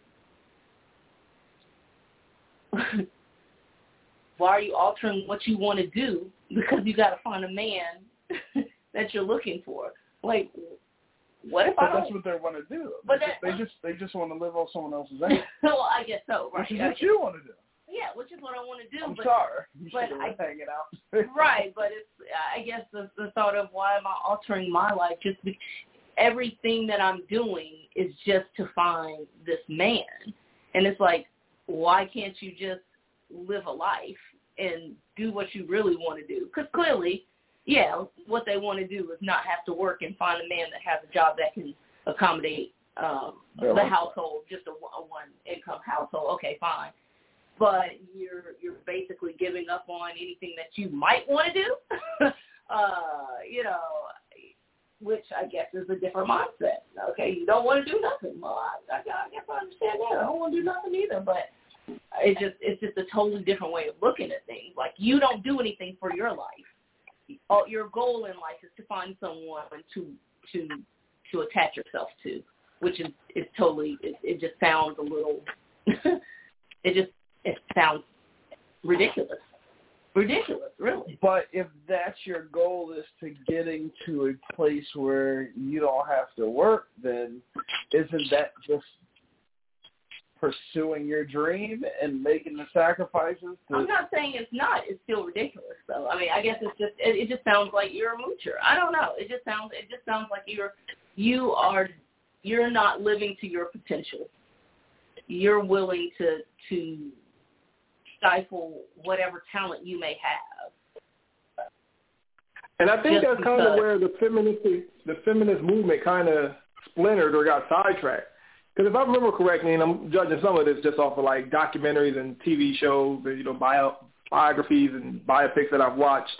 why are you altering what you want to do because you got to find a man that you're looking for? Like, what if but I don't? That's what they want to do. But they, that, they just they just want to live off someone else's ass. Well, I guess so, right? Which is I what guess, you want to do. Yeah, which is what I want to do. I'm but, sorry. You but should I, have hanging out. Right, but it's I guess the the thought of why am I altering my life? Just be, everything that I'm doing is just to find this man, and it's like, why can't you just live a life and do what you really want to do? Because clearly, yeah, what they want to do is not have to work and find a man that has a job that can accommodate um, the household, just a, a one-income household. Okay, fine. But you're you're basically giving up on anything that you might want to do, uh, you know, which I guess is a different mindset. Okay, you don't want to do nothing. Well, I, I, I guess I understand that. I don't want to do nothing either, but It's just it's just a totally different way of looking at things. Like, you don't do anything for your life. All, your goal in life is to find someone to to to attach yourself to, which is, is totally it, it just sounds a little it just it sounds ridiculous. Ridiculous, really. But if that's your goal, is to getting to a place where you don't have to work, then isn't that just pursuing your dream and making the sacrifices? To... I'm not saying it's not. It's still ridiculous, though. I mean, I guess it's just it, it just sounds like you're a moocher. I don't know. It just sounds it just sounds like you're you are you're not living to your potential. You're willing to to stifle whatever talent you may have. And I think Just that's kind of where the feminist the feminist movement kind of splintered or got sidetracked. Because if I remember correctly, and I'm judging some of this just off of like documentaries and T V shows, and, you know, bio, biographies and biopics that I've watched,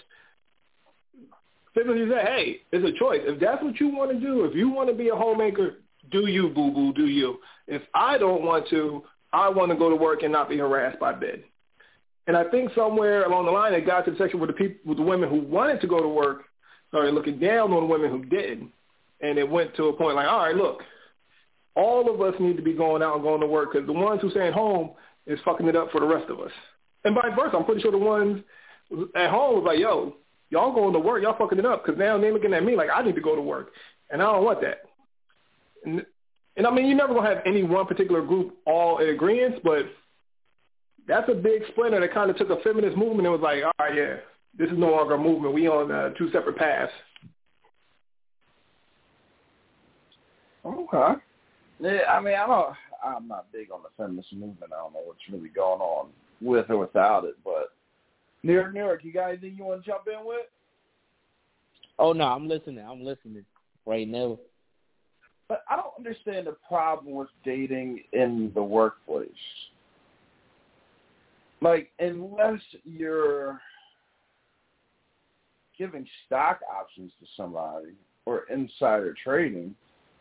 feminists say, hey, it's a choice. If that's what you want to do, if you want to be a homemaker, do you, boo-boo, do you. If I don't want to, I want to go to work and not be harassed by bed. And I think somewhere along the line, it got to the section where the people, with the women who wanted to go to work started looking down on the women who didn't. And it went to a point like, all right, look, all of us need to be going out and going to work, because the ones who stay at home is fucking it up for the rest of us. And vice versa. I'm pretty sure the ones at home was like, yo, y'all going to work, y'all fucking it up, because now they're looking at me like I need to go to work, and I don't want that. And, and I mean, you're never going to have any one particular group all in agreement, but that's a big splinter that kind of took a feminist movement and was like, all right, yeah, this is no longer a movement. We on uh, two separate paths. Okay. Yeah, I mean, I don't, I'm not big on the feminist movement. I don't know what's really going on with or without it. But New York, New York, you got anything you want to jump in with? Oh, no, I'm listening. I'm listening right now. But I don't understand the problem with dating in the workplace. Like, unless you're giving stock options to somebody or insider trading.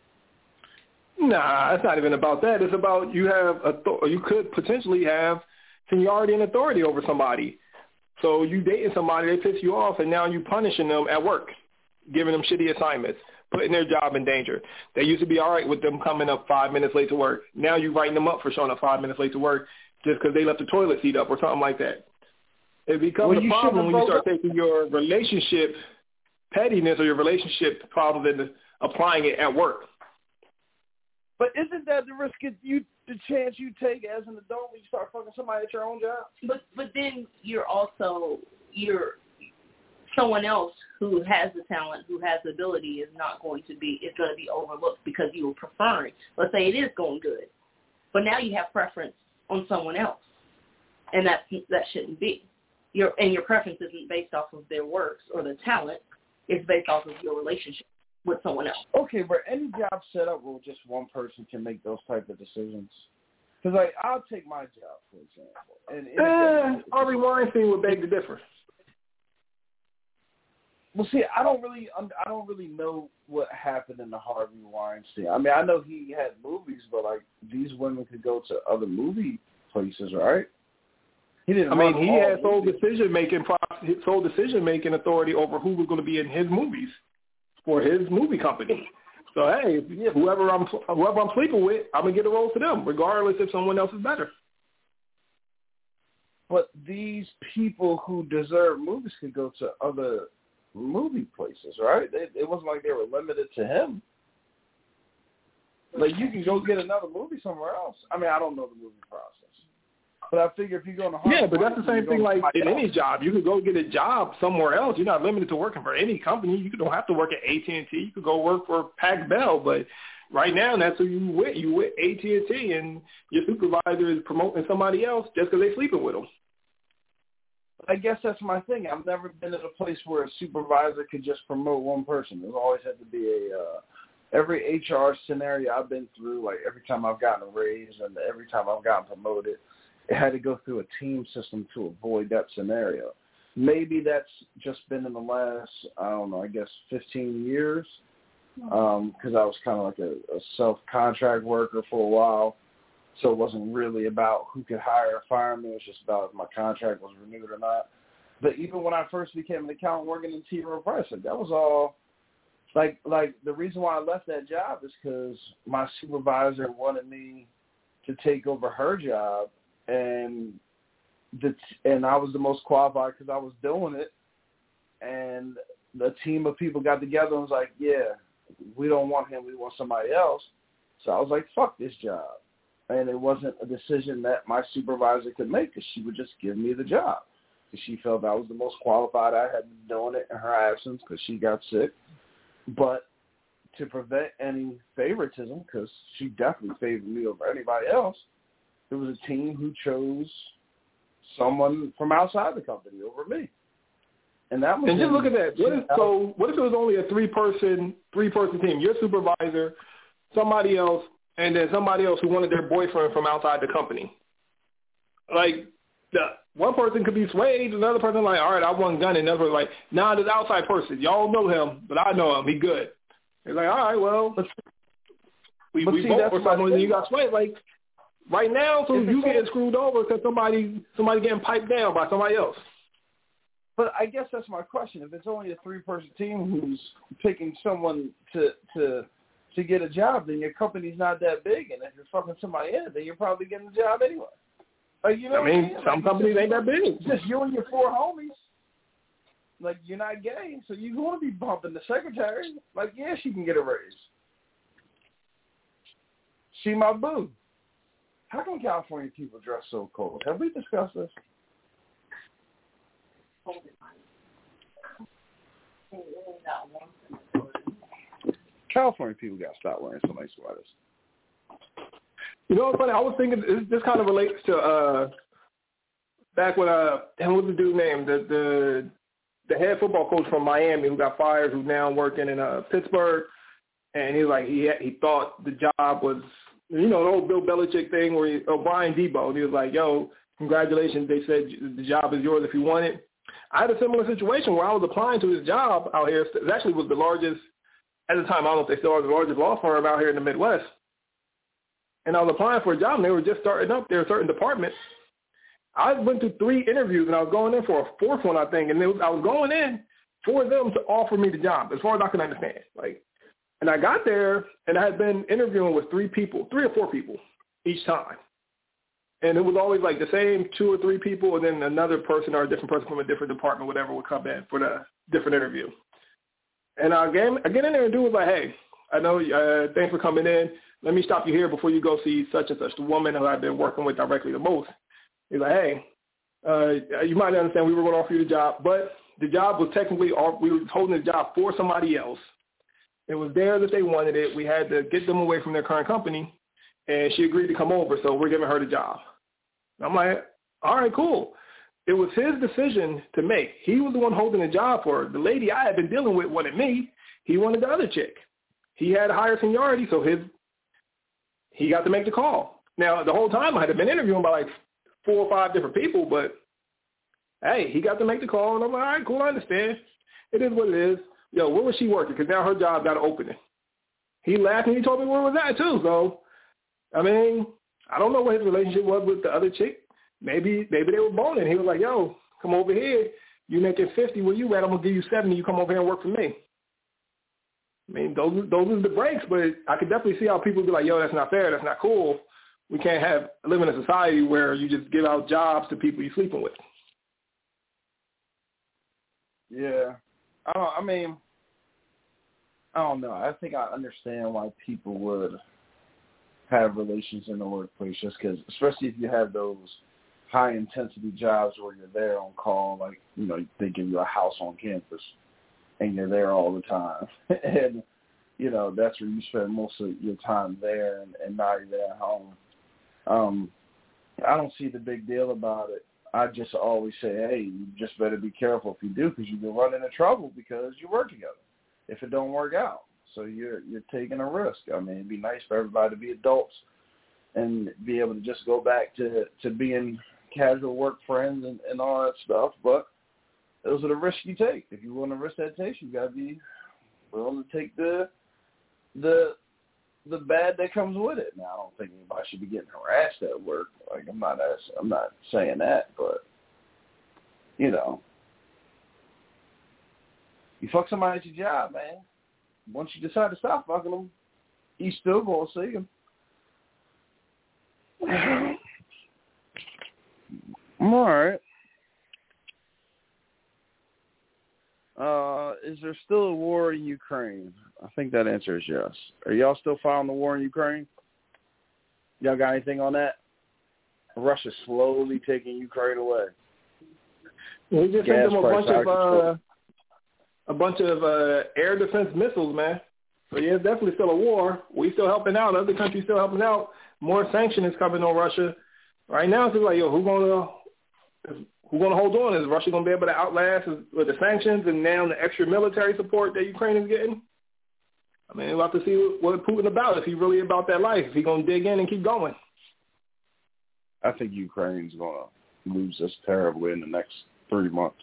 Nah, it's not even about that. It's about you have author- you could potentially have seniority and authority over somebody. So you dating somebody, they piss you off, and now you punishing them at work, giving them shitty assignments, putting their job in danger. They used to be all right with them coming up five minutes late to work. Now you writing them up for showing up five minutes late to work just because they left the toilet seat up or something like that. It becomes well, a problem when you start taking your relationship pettiness or your relationship problems and applying it at work. But isn't that the risk that you, the chance you take as an adult when you start fucking somebody at your own job? But but then you're also you're someone else who has the talent, who has the ability, is not going to be is going to be overlooked because you were preferring. Let's say it is going good, but now you have preference on someone else, and that that shouldn't be. Your and your preference isn't based off of their works or their talent; it's based off of your relationship with someone else. Okay, but any job set up where just one person can make those type of decisions. Because like I'll take my job for example, and uh, Harvey Weinstein would beg to differ. Well, see, I don't really, I don't really know what happened in the Harvey Weinstein. I mean, I know he had movies, but like these women could go to other movie places, right? He didn't. I mean, he had sole decision making, sole decision making authority over who was going to be in his movies for his movie company. So hey, whoever I'm, whoever I'm sleeping with, I'm gonna get a role to them, regardless if someone else is better. But these people who deserve movies could go to other movie places, right? It, it wasn't like they were limited to him. Like you can go get another movie somewhere else. I mean, I don't know the movie process, but I figure if you go to Harvard, yeah, but that's the same thing. Like in any job, you could go get a job somewhere else. You're not limited to working for any company. You don't have to work at A T and T. You could go work for Pac Bell, but right now that's who you with. You with A T and T, and your supervisor is promoting somebody else just because they're sleeping with them. I guess that's my thing. I've never been at a place where a supervisor could just promote one person. There's always had to be a uh, every H R scenario I've been through, like every time I've gotten a raise and every time I've gotten promoted, it had to go through a team system to avoid that scenario. Maybe that's just been in the last, I don't know, I guess fifteen years, because um, I was kind of like a, a self-contract worker for a while. So it wasn't really about who could hire or fire me. It was just about if my contract was renewed or not. But even when I first became an accountant working in T. Rowe Price, like that was all, like, like the reason why I left that job is because my supervisor wanted me to take over her job, and the and I was the most qualified because I was doing it. And the team of people got together and was like, yeah, we don't want him. We want somebody else. So I was like, fuck this job. And it wasn't a decision that my supervisor could make because she would just give me the job. Because she felt I was the most qualified. I had been doing it in her absence because she got sick. But to prevent any favoritism, because she definitely favored me over anybody else, there was a team who chose someone from outside the company over me. And that was and just look at that. What if, so what if it was only a three-person three-person team? Your supervisor, somebody else, and then somebody else who wanted their boyfriend from outside the company. Like, the, one person could be swayed, another person like, all right, I want gun, and another person like, nah, this outside person, y'all know him, but I know him, he good. It's like, all right, well, we, we vote for someone, and you got swayed. Like, right now, so you getting screwed over because somebody, somebody getting piped down by somebody else. But I guess that's my question. If it's only a three-person team who's picking someone to to – to get a job, then your company's not that big, and if you're fucking somebody in, then you're probably getting a job anyway. Like, you know I mean, what I mean? some like, companies ain't that big. Just you and your four homies. Like, you're not gay, so you want to be bumping the secretary. Like, yeah, she can get a raise. She my boo. How come California people dress so cold? Have we discussed this? California people got to stop wearing so nice sweaters. You know what's funny? I was thinking this, this kind of relates to uh, back when uh, and what's the dude name? The the the head football coach from Miami who got fired, who's now working in uh, Pittsburgh, and he was like he he thought the job was, you know, the old Bill Belichick thing where he, oh, Brian Debo, and he was like, yo, congratulations, they said the job is yours if you want it. I had a similar situation where I was applying to this job out here. It actually was the largest. At the time, I don't know if they still are the largest law firm out here in the Midwest. And I was applying for a job, and they were just starting up their certain department. I went through three interviews, and I was going in for a fourth one, I think. And was, I was going in for them to offer me the job, as far as I can understand. Like, and I got there, and I had been interviewing with three people, three or four people each time. And it was always like the same two or three people, and then another person or a different person from a different department, whatever, would come in for the different interview. And I get, I get in there and dude was like, hey, I know, uh, thanks for coming in. Let me stop you here before you go see such and such, the woman who I've been working with directly the most. He's like, hey, uh, you might understand we were going to offer you the job, but the job was technically, we were holding the job for somebody else. It was there that they wanted it. We had to get them away from their current company, and she agreed to come over, so we're giving her the job. I'm like, all right, cool. It was his decision to make. He was the one holding the job for her. The lady I had been dealing with wanted me. He wanted the other chick. He had higher seniority, so his he got to make the call. Now, the whole time I had been interviewing by like four or five different people, but, hey, he got to make the call, and I'm like, all right, cool, I understand. It is what it is. Yo, where was she working? Because now her job got an opening. He laughed, and he told me where it was at, too. So, I mean, I don't know what his relationship was with the other chick. Maybe maybe they were boning. He was like, yo, come over here. You making fifty where you at. I'm going to give you seventy. You come over here and work for me. I mean, those, those are the breaks, but I could definitely see how people be like, yo, that's not fair. That's not cool. We can't have live in a society where you just give out jobs to people you're sleeping with. Yeah. I don't, I mean, I don't know. I think I understand why people would have relations in the workplace just because, especially if you have those high-intensity jobs where you're there on call, like, you know, they give you a house on campus and you're there all the time. And, you know, that's where you spend most of your time there and, and not even at home. Um, I don't see the big deal about it. I just always say, hey, you just better be careful if you do because you can run into trouble because you work together if it don't work out. So you're you're taking a risk. I mean, it'd be nice for everybody to be adults and be able to just go back to, to being casual work friends and, and all that stuff. But those are the risks you take. If you want to risk that taste, you got to be willing to take the the the bad that comes with it. Now, I don't think anybody should be getting harassed at work. Like I'm not I'm not saying that, but you know, you fuck somebody at your job, man. Once you decide to stop fucking them, you still gonna see them. I'm all right. Uh, is there still a war in Ukraine? I think that answer is yes. Are y'all still following the war in Ukraine? Y'all got anything on that? Russia's slowly taking Ukraine away. We just sent them a bunch of uh, a bunch of uh, air defense missiles, man. So yeah, it's definitely still a war. We still helping out. Other countries still helping out. More sanction is coming on Russia. Right now, it's like, yo, who gonna who gonna hold on? Is Russia gonna be able to outlast with the sanctions and now the extra military support that Ukraine is getting? I mean, we'll have to see what Putin about. If he really about that life, if he gonna dig in and keep going. I think Ukraine's gonna lose this terribly in the next three months.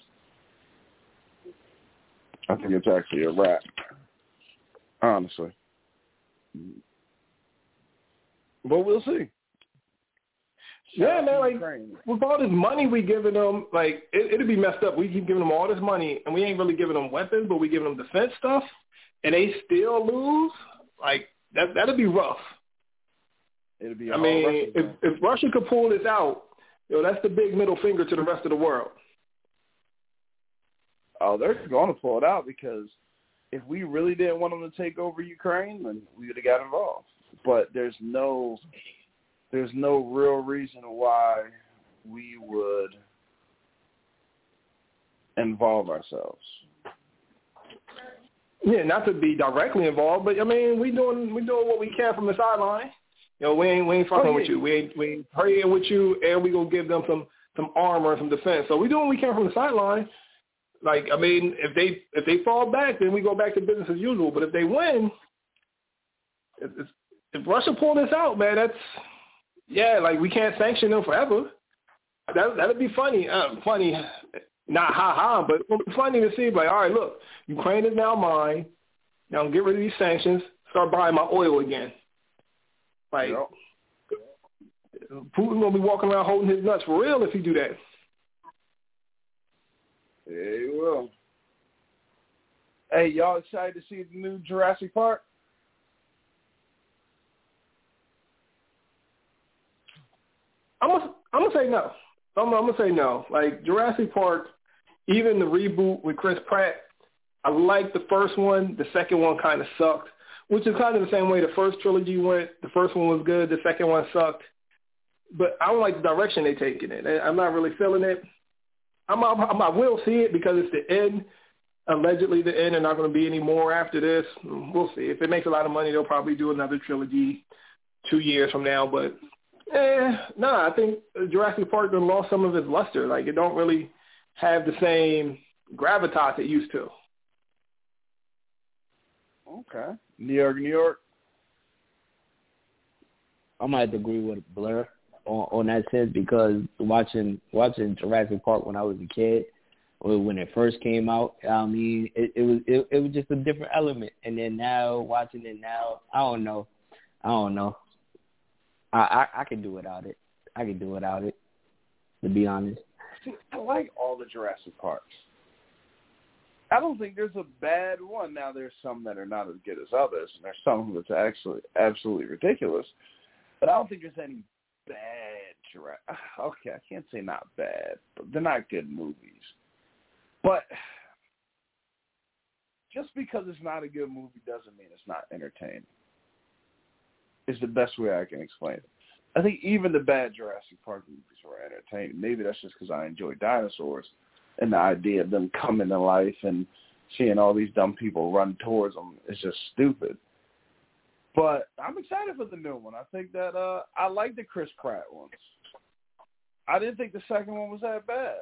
I think it's actually a wrap, honestly. But we'll see. Yeah, man, like, with all this money we giving them, like, it, it'd be messed up. We keep giving them all this money, and we ain't really giving them weapons, but we giving them defense stuff, and they still lose? Like, that, that'd be rough. It'd be I mean, if, if Russia could pull this out, you know, that's the big middle finger to the rest of the world. Oh, they're going to pull it out because if we really didn't want them to take over Ukraine, then we would have got involved. But there's no, there's no real reason why we would involve ourselves. Yeah, not to be directly involved, but I mean, we doing we doing what we can from the sideline. You know, we ain't we ain't fucking oh, yeah. with you. We ain't we ain't praying with you, and we gonna give them some some armor and some defense. So we doing what we can from the sideline. Like, I mean, if they if they fall back, then we go back to business as usual. But if they win, if, if Russia pull this out, man, that's yeah. Like, we can't sanction them forever. That that'd be funny, uh, funny, not ha ha, but it'd be funny to see. Like, all right, look, Ukraine is now mine. Now get rid of these sanctions. Start buying my oil again. Like, yep. Putin gonna be walking around holding his nuts for real if he do that. Yeah, he will. Hey, y'all excited to see the new Jurassic Park? I'm gonna, I'm gonna say no. I'm, I'm gonna say no. Like, Jurassic Park, even the reboot with Chris Pratt, I liked the first one. The second one kind of sucked, which is kind of the same way the first trilogy went. The first one was good. The second one sucked. But I don't like the direction they're taking it. I'm not really feeling it. I'm, I'm, I'm, I will see it because it's the end. Allegedly the end, and not going to be any more after this. We'll see. If it makes a lot of money, they'll probably do another trilogy two years from now. But, eh, nah, I think Jurassic Park done lost some of its luster. Like, it don't really have the same gravitas it used to. Okay. New York, New York. I might have to agree with Blur on, on that sense because watching watching Jurassic Park when I was a kid, when it first came out, I mean, it, it was it, it was just a different element. And then now, watching it now, I don't know. I don't know. I, I, I can do without it. I can do without it, to be honest. See, I like all the Jurassic Parks. I don't think there's a bad one. Now, there's some that are not as good as others, and there's some that's actually absolutely ridiculous. But I don't think there's any bad Jurassic. Okay, I can't say not bad, but they're not good movies. But just because it's not a good movie doesn't mean it's not entertaining. It's the best way I can explain it. I think even the bad Jurassic Park movies were entertaining. Maybe that's just because I enjoy dinosaurs and the idea of them coming to life and seeing all these dumb people run towards them is just stupid. But I'm excited for the new one. I think that uh, I like the Chris Pratt ones. I didn't think the second one was that bad.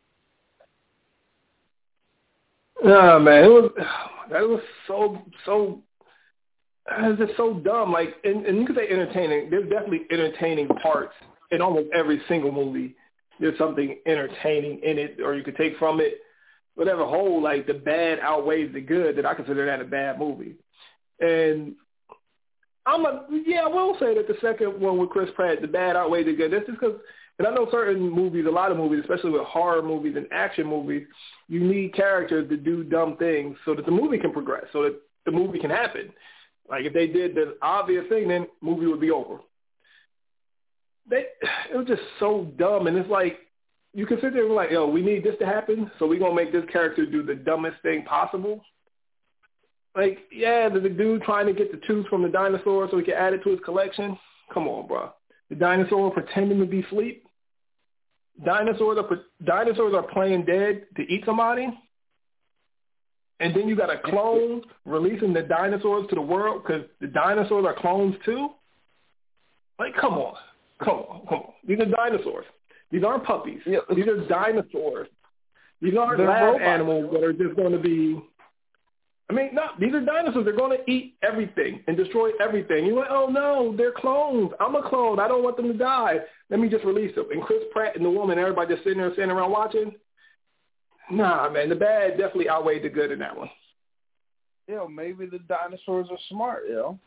Nah, man, it was that was so so. It's just so dumb. Like, and, and you could say entertaining. There's definitely entertaining parts in almost every single movie. There's something entertaining in it, or you could take from it whatever whole. Like the bad outweighs the good. That I consider that a bad movie. And I'm a yeah, I will say that the second one with Chris Pratt, the bad outweighs the good. That's just because. And I know certain movies, a lot of movies, especially with horror movies and action movies, you need characters to do dumb things so that the movie can progress, so that the movie can happen. Like if they did the obvious thing, then the movie would be over. They, it was just so dumb, and it's like you can sit there and be like, yo, we need this to happen, so we're gonna make this character do the dumbest thing possible. Like, yeah, the, the dude trying to get the tooth from the dinosaur so he can add it to his collection. Come on, bro. The dinosaur pretending to be asleep. Dinosaurs are dinosaurs are playing dead to eat somebody. And then you got a clone releasing the dinosaurs to the world because the dinosaurs are clones too. Like, come on, come on, come on. These are dinosaurs. These aren't puppies. Yeah. These are dinosaurs. These aren't They're lab robots. Animals that are just going to be. I mean, no, these are dinosaurs. They're going to eat everything and destroy everything. You're like, oh, no, they're clones. I'm a clone. I don't want them to die. Let me just release them. And Chris Pratt and the woman, everybody just sitting there sitting around watching. Nah, man, the bad definitely outweighed the good in that one. You know, maybe the dinosaurs are smart, you know.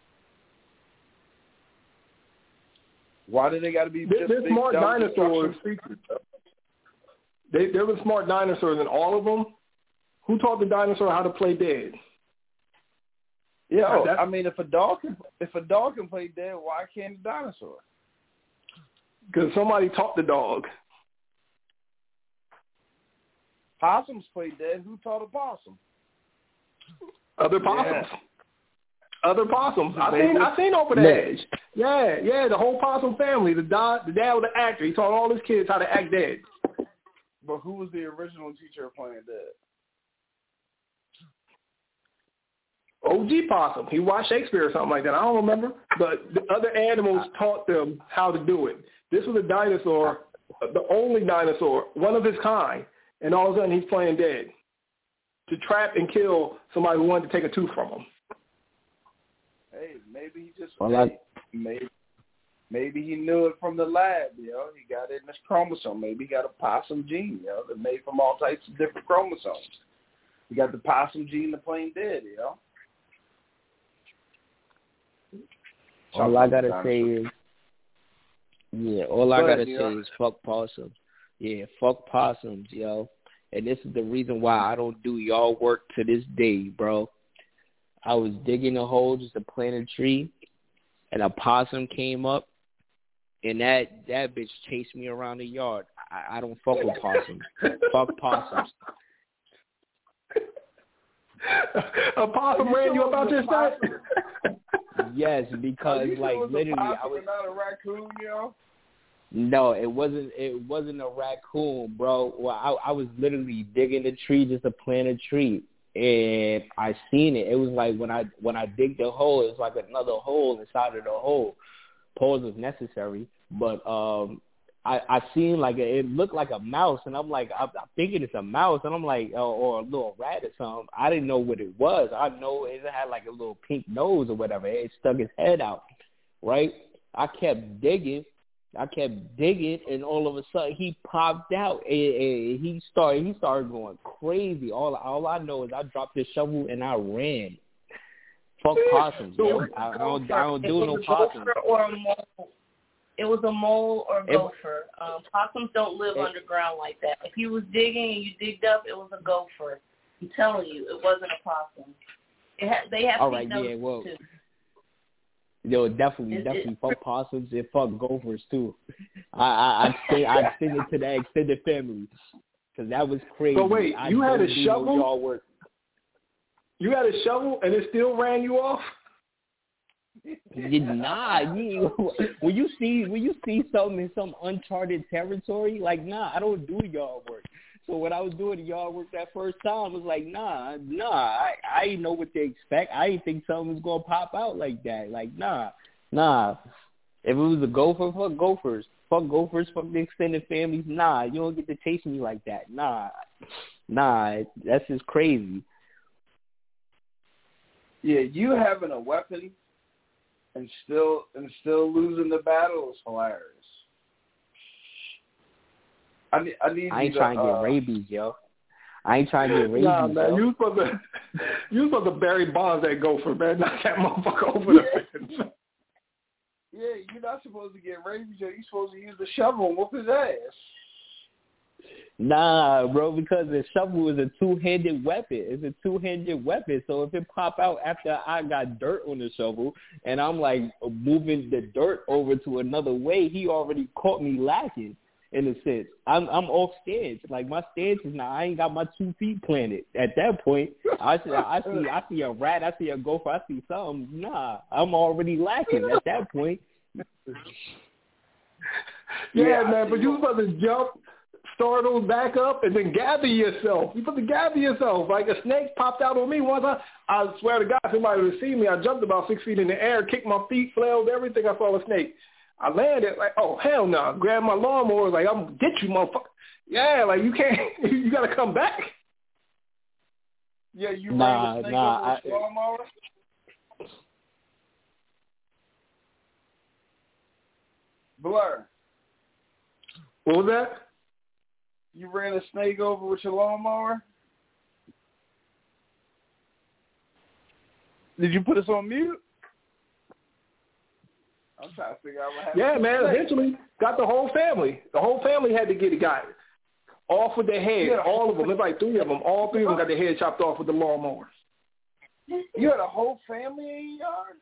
Why do they got to be They're, just they're big, smart dumb dinosaurs. They, there were smart dinosaurs in all of them. Who taught the dinosaur how to play dead? Yeah, oh, I mean, if a dog can, if a dog can play dead, why can't a dinosaur? Because somebody taught the dog. Possums play dead. Who taught a possum? Other possums. Yeah. Other possums. I Baby. seen I seen Over the Edge. Yeah, yeah, the whole possum family. The dad, the dad was an actor. He taught all his kids how to act dead. But who was the original teacher of playing dead? O G Possum. He watched Shakespeare or something like that. I don't remember. But the other animals taught them how to do it. This was a dinosaur, the only dinosaur, one of his kind, and all of a sudden he's playing dead to trap and kill somebody who wanted to take a tooth from him. Hey, maybe he just well, hey, maybe maybe he knew it from the lab. You know, he got it in his chromosome. Maybe he got a possum gene. You know, they're made from all types of different chromosomes. He got the possum gene to playing dead. You know. All I gotta say is, yeah. All I gotta say is fuck possums. Yeah, fuck possums, yo. And this is the reason why I don't do y'all work to this day, bro. I was digging a hole just to plant a tree, and a possum came up, and that that bitch chased me around the yard. I, I don't fuck with possums. Fuck possums. A possum ran you about your side? Yes, because like sure literally, I was not a raccoon, yo. No, it wasn't. It wasn't a raccoon, bro. Well, I, I was literally digging the tree just to plant a tree, and I seen it. It was like when I when I dig the hole, it's like another hole inside of the hole. Pause was necessary, but um, I I seen like a, it looked like a mouse, and I'm like I'm, I'm thinking it's a mouse, and I'm like oh, or a little rat or something. I didn't know what it was. I know it had like a little pink nose or whatever. It stuck its head out, right? I kept digging. I kept digging, and all of a sudden he popped out, and, and he started. He started going crazy. All all I know is I dropped the shovel and I ran. Fuck possums, yo. I, I don't. I don't do no possums. Or a mole. It was a mole or a gopher. Um, possums don't live it, underground like that. If you was digging and you digged up, it was a gopher. I'm telling you, it wasn't a possum. It ha- they have all to right, know yeah, well. too. Yo, definitely, it, definitely. It, fuck possums and fuck gophers too. I, I, I say I extend it to that extended family because that was crazy. So wait, I you had a shovel? No y'all work. You had a shovel and it still ran you off? Nah, you, when you see when you see something in some uncharted territory, like nah, I don't do yard work. So when I was doing the yard work that first time, I was like, nah, nah, I, I didn't know what to expect. I didn't think something was gonna pop out like that. Like nah, nah. If it was a gopher, fuck gophers, fuck gophers, fuck the extended families. Nah, you don't get to chase me like that. Nah, nah, that's just crazy. Yeah, you having a weapon and still and still losing the battle is hilarious. I need, I need I ain't you trying to, to get uh, rabies, yo. I ain't trying to get rabies, nah, man, yo. you supposed to you supposed to bury bonds that gopher, man. Knock that motherfucker over the fence. Yeah, you're not supposed to get rabies, yo. You're supposed to use the shovel and whoop his ass. Nah, bro, because the shovel is a two-handed weapon. It's a two-handed weapon. So if it pop out after I got dirt on the shovel and I'm like moving the dirt over to another way, he already caught me lacking in a sense. I'm I'm off stance. Like my stance is now I ain't got my two feet planted. At that point, I see I see I see a rat, I see a gopher, I see something. Nah, I'm already lacking at that point. Yeah, yeah man, but you supposed to jump, startle, back up, and then gather yourself. You supposed to gather yourself. Like a snake popped out on me once. I, I swear to God, somebody would see me. I jumped about six feet in the air, kicked my feet, flailed everything. I saw a snake. I landed like, oh, hell no. Nah. Grabbed my lawnmower. Like, I'm going to get you, motherfucker. Yeah, like, you can't, you got to come back. Yeah, you nah, ran the snake nah, over with I, lawnmower? Blur. What was that? You ran a snake over with your lawnmower? Did you put us on mute? I'm trying to figure out what happened. Yeah, man, eventually got the whole family. The whole family had to get it got off with their head. Yeah. All of them. There's like three of them. All three of them got their head chopped off with the lawnmower. You had a whole family in your yard?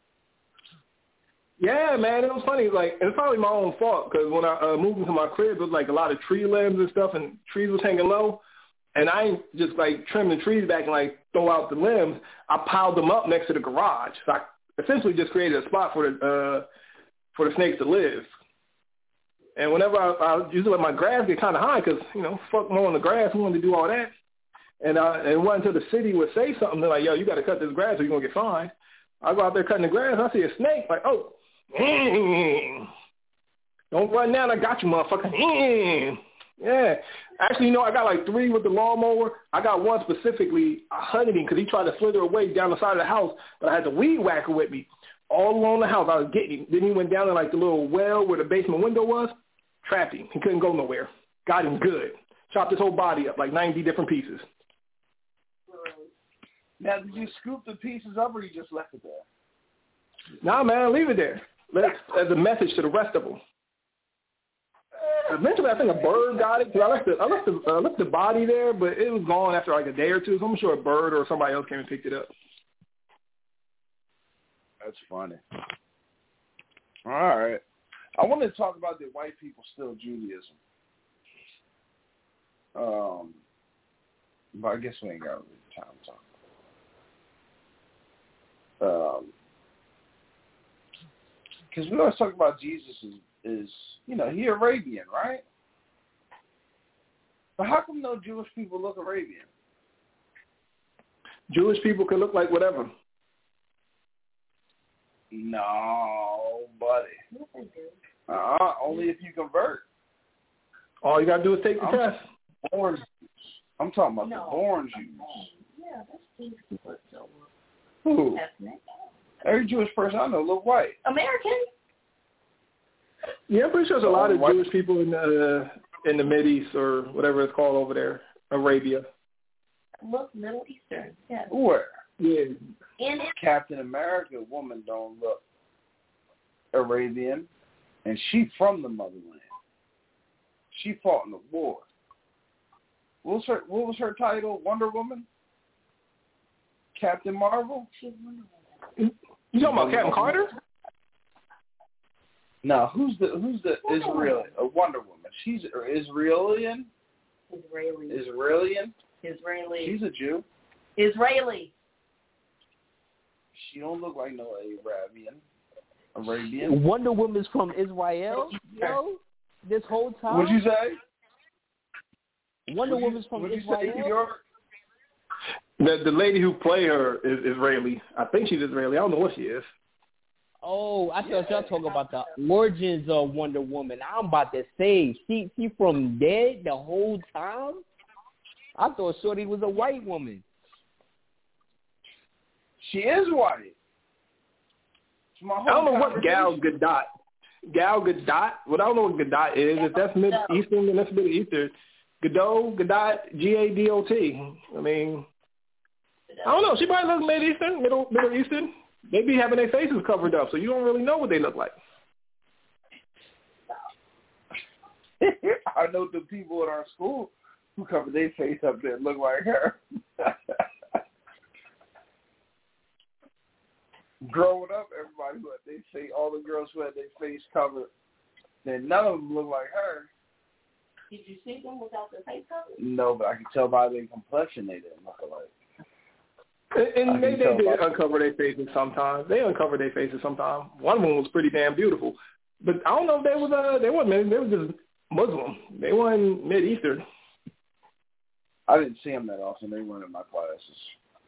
Yeah, man, it was funny. Like, it's probably my own fault because when I uh, moved into my crib, there was like a lot of tree limbs and stuff, and trees was hanging low. And I ain't just like trim the trees back and like throw out the limbs. I piled them up next to the garage. So I essentially just created a spot for the uh, for the snakes to live. And whenever I, I usually let my grass get kind of high because you know fuck more on the grass. Who wanted to do all that? And uh, and it wasn't until the city would say something they're like, yo, you got to cut this grass or you're gonna get fined. I go out there cutting the grass. I see a snake. Like, oh. Mm. Don't run down. I got you, motherfucker. Mm. Yeah. Actually, you know, I got like three with the lawnmower. I got one specifically. I hunted him because he tried to slither away down the side of the house, but I had the weed whacker with me. All along the house, I was getting him. Then he went down in like the little well where the basement window was. Trapped him. He couldn't go nowhere. Got him good. Chopped his whole body up, like ninety different pieces. Now, did you scoop the pieces up or you just left it there? Nah, man, leave it there. Let as a message to the rest of them. Eventually, I think a bird got it. I left the I left the I left the body there, but it was gone after like a day or two. So I'm sure a bird or somebody else came and picked it up. That's funny. All right, I want to talk about did white people steal Judaism? Um, but I guess we ain't got really time to talk. Um. Because we always talk about Jesus' is, you know, he Arabian, right? But how come no Jewish people look Arabian? Jewish people can look like whatever. No, buddy. Uh-uh, only if you convert. All you got to do is take the I'm test. Born Jews. I'm talking about No. the born Jews. Yeah, that's Jewish people. So, Who? ethnic. Every Jewish person I know look white. American. Yeah, I'm pretty sure there's a lot of White. Jewish people in the in the Mideast or whatever it's called over there, Arabia. Look, Middle Eastern. Yeah. Where? Yeah. In it. Captain America woman don't look Arabian, and she from the motherland. She fought in the war. What was her, what was her title? Wonder Woman? Captain Marvel? She's Wonder Woman. You talking about Captain Carter? No, who's the who's the Israeli? A Wonder Woman. She's Israelian. Israeli. Israelian. Israeli. She's a Jew. Israeli. She don't look like no Arabian. Arabian. Wonder Woman's from Israel, yo. This whole time. What'd you say? Wonder What'd you- Woman's from what'd you Israel. say, New York? The the lady who played her is Israeli. I think she's Israeli. I don't know what she is. Oh, I thought y'all talking about the origins of Wonder Woman. I'm about to say, she she from dead the whole time? I thought Shorty was a white woman. She is white. It's my whole I don't know what conversation. Gal Gadot. Gal Gadot. What I don't know what Gadot is. If that's Mid Eastern, then that's Middle Eastern. Godot, Gadot, G A D O T. I mean, I don't know. She probably looks Middle Eastern, Middle Middle Eastern. They be having their faces covered up, so you don't really know what they look like. I know the people in our school who cover their face up there look like her. Growing up, everybody who had their face, all the girls who had their face covered, then none of them look like her. Did you see them without their face covered? No, but I can tell by their complexion they didn't look alike. And, and they, they tell did by- uncover their faces sometimes. They uncovered their faces sometimes. One of them was pretty damn beautiful. But I don't know if they was uh, they weren't they were just Muslim. They weren't Mid Eastern. I didn't see them that often. They weren't in my classes.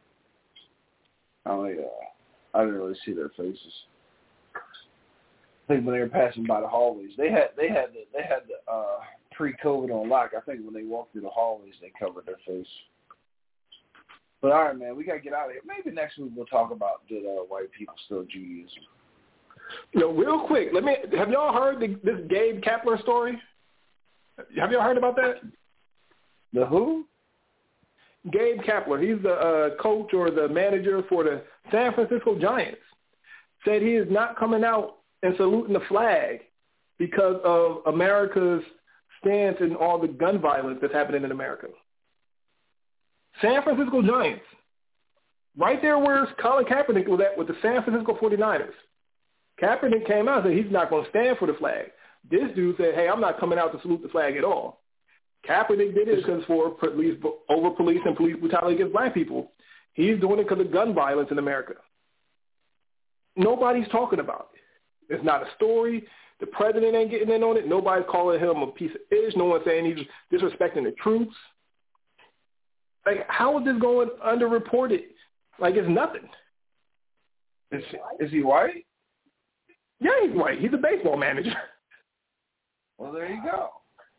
I only, uh, I didn't really see their faces. I think when they were passing by the hallways, they had they had the they had the uh, pre-COVID on lock. I think when they walked through the hallways, they covered their face. But all right, man, we gotta get out of here. Maybe next week we'll talk about did uh, white people still Judaism. You know, real quick, let me. Have y'all heard the, this Gabe Kapler story? Have y'all heard about that? The who? Gabe Kapler. He's the uh, coach or the manager for the San Francisco Giants. Said he is not coming out and saluting the flag because of America's stance in all the gun violence that's happening in America. San Francisco Giants. Right there where Colin Kaepernick was at with the San Francisco forty-niners. Kaepernick came out and said he's not going to stand for the flag. This dude said, hey, I'm not coming out to salute the flag at all. Kaepernick did it because for police, over police and police brutality against black people. He's doing it because of gun violence in America. Nobody's talking about it. It's not a story. The president ain't getting in on it. Nobody's calling him a piece of ish. No one's saying he's disrespecting the troops. Like, how is this going underreported? Like, it's nothing. Is is he white? Yeah, he's white. He's a baseball manager. Well, there you go.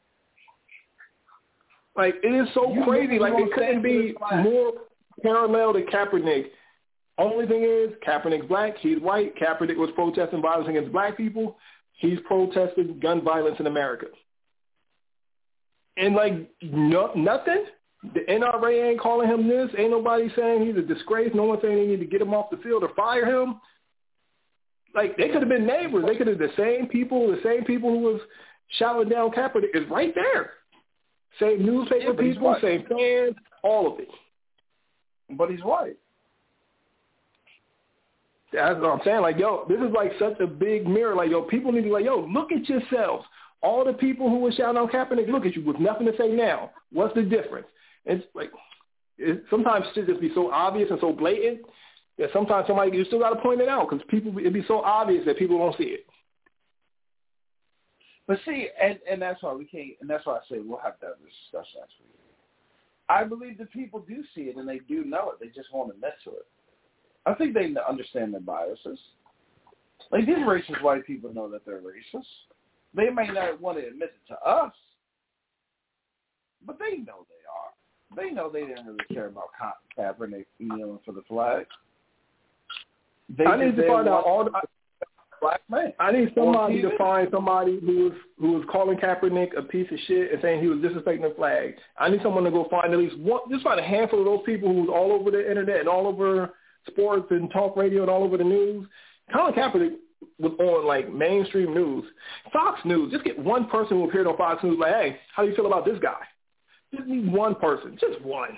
Like, it is so You- crazy. you Like, won't it couldn't stand be for the flag. more parallel to Kaepernick. Only thing is, Kaepernick's black. He's white. Kaepernick was protesting violence against black people. He's protesting gun violence in America. And, like, no, nothing? The N R A ain't calling him this. Ain't nobody saying he's a disgrace. No one saying they need to get him off the field or fire him. Like, they could have been neighbors. They could have the same people, the same people who was shouting down Kaepernick is right there. Same newspaper Yeah, but he's people, white. same fans, all of it. But he's white. That's what I'm saying. Like, yo, this is like such a big mirror. Like, yo, people need to be like, yo, look at yourselves. All the people who were shouting on Kaepernick, look at you with nothing to say now. What's the difference? It's like, it, sometimes shit just be so obvious and so blatant that sometimes somebody, you still got to point it out because people, it'd be so obvious that people don't see it. But see, and, and that's why we can't, and that's why I say we'll have to have this discussion next week. I believe that people do see it and they do know it. They just won't admit to it. I think they understand their biases. Like, these racist white people know that they're racist. They may not want to admit it to us, but they know they are. They know they didn't really care about Kaepernick kneeling for the flag. They I need to find out all the black man. I need somebody to find somebody who was who was calling Kaepernick a piece of shit and saying he was disrespecting the flag. I need someone to go find at least one, just find a handful of those people who was all over the internet and all over sports and talk radio and all over the news. Colin Kaepernick was on like mainstream news, Fox News. Just get one person who appeared on Fox News like, hey, how do you feel about this guy? Just need one person, just one.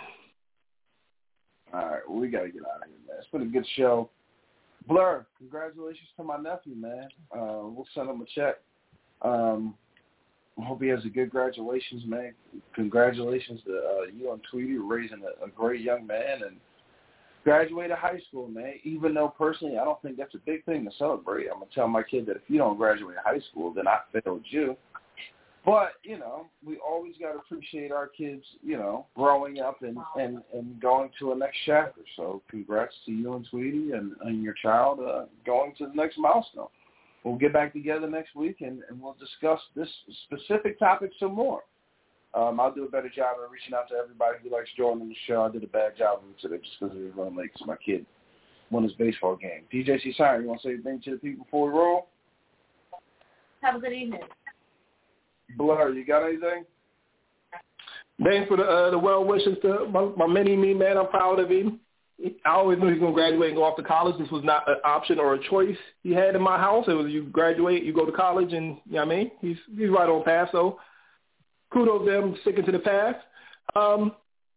All right, well, we got to get out of here, man. It's been a good show. Blur, congratulations to my nephew, man. Uh, we'll send him a check. Um, I hope he has a good graduations, man. Congratulations to uh, you and Tweety raising a, a great young man and graduated high school, man. Even though personally I don't think that's a big thing to celebrate. I'm going to tell my kid that if you don't graduate high school, then I failed you. But, you know, we always got to appreciate our kids, you know, growing up and, and, and going to a next chapter. So congrats to you and Tweety and, and your child uh, going to the next milestone. We'll get back together next week, and, and we'll discuss this specific topic some more. Um, I'll do a better job of reaching out to everybody who likes joining the show. I did a bad job of it today just because we were running late because my kid won his baseball game. D J C Siren, you want to say anything to the people before we roll? Have a good evening. Blur, you got anything? Thanks for the uh, the well wishes to my, my mini-me, man. I'm proud of him. I always knew he was going to graduate and go off to college. This was not an option or a choice he had in my house. It was you graduate, you go to college, and, you know what I mean? He's, he's right on path, so kudos to him sticking to the path. Um,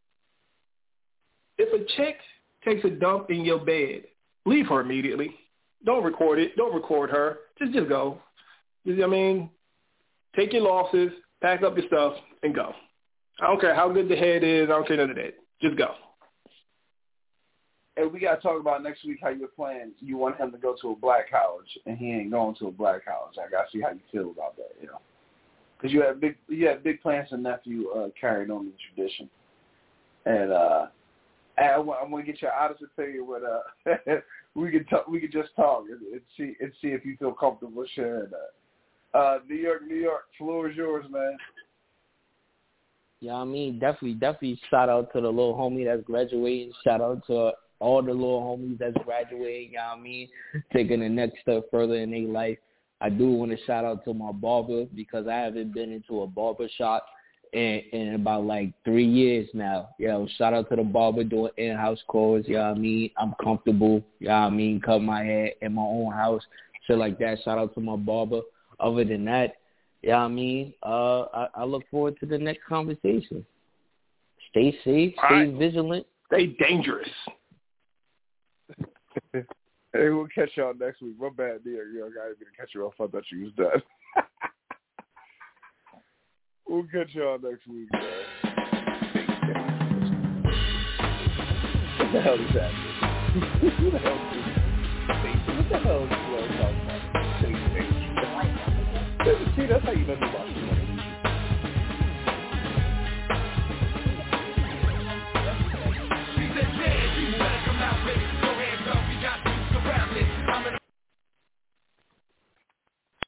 if a chick takes a dump in your bed, leave her immediately. Don't record it. Don't record her. Just just go. You know what I mean? Take your losses, pack up your stuff, and go. I don't care how good the head is. I don't care none of that. Just go. And we got to talk about next week how you're playing. You want him to go to a black college, and he ain't going to a black college. I got to see how you feel about that, you know. Because you have big, you have big plans for nephew uh, carrying on the tradition. And uh, I want, I want to get your honest opinion. With uh, we could talk, we could just talk and, and see and see if you feel comfortable sharing that. Uh, New York, New York, floor is yours, man. Yeah, I mean, definitely, definitely shout out to the little homie that's graduating. Shout out to all the little homies that's graduating, you know what I mean, taking the next step further in their life. I do want to shout out to my barber because I haven't been into a barber shop in, in about like three years now. You know, shout out to the barber doing in-house calls, you know what I mean. I'm comfortable, you know what I mean, cut my hair in my own house, shit like that. Shout out to my barber. Other than that, yeah, you know I mean, uh, I, I look forward to the next conversation. Stay safe, stay right. vigilant. Stay dangerous. Hey, we'll catch y'all next week. My bad, dear. You know, I didn't catch you off. I thought you was done. We'll catch y'all next week, man. What the hell is that? Who the hell is that? What the hell is that talking about? See, that's how you know about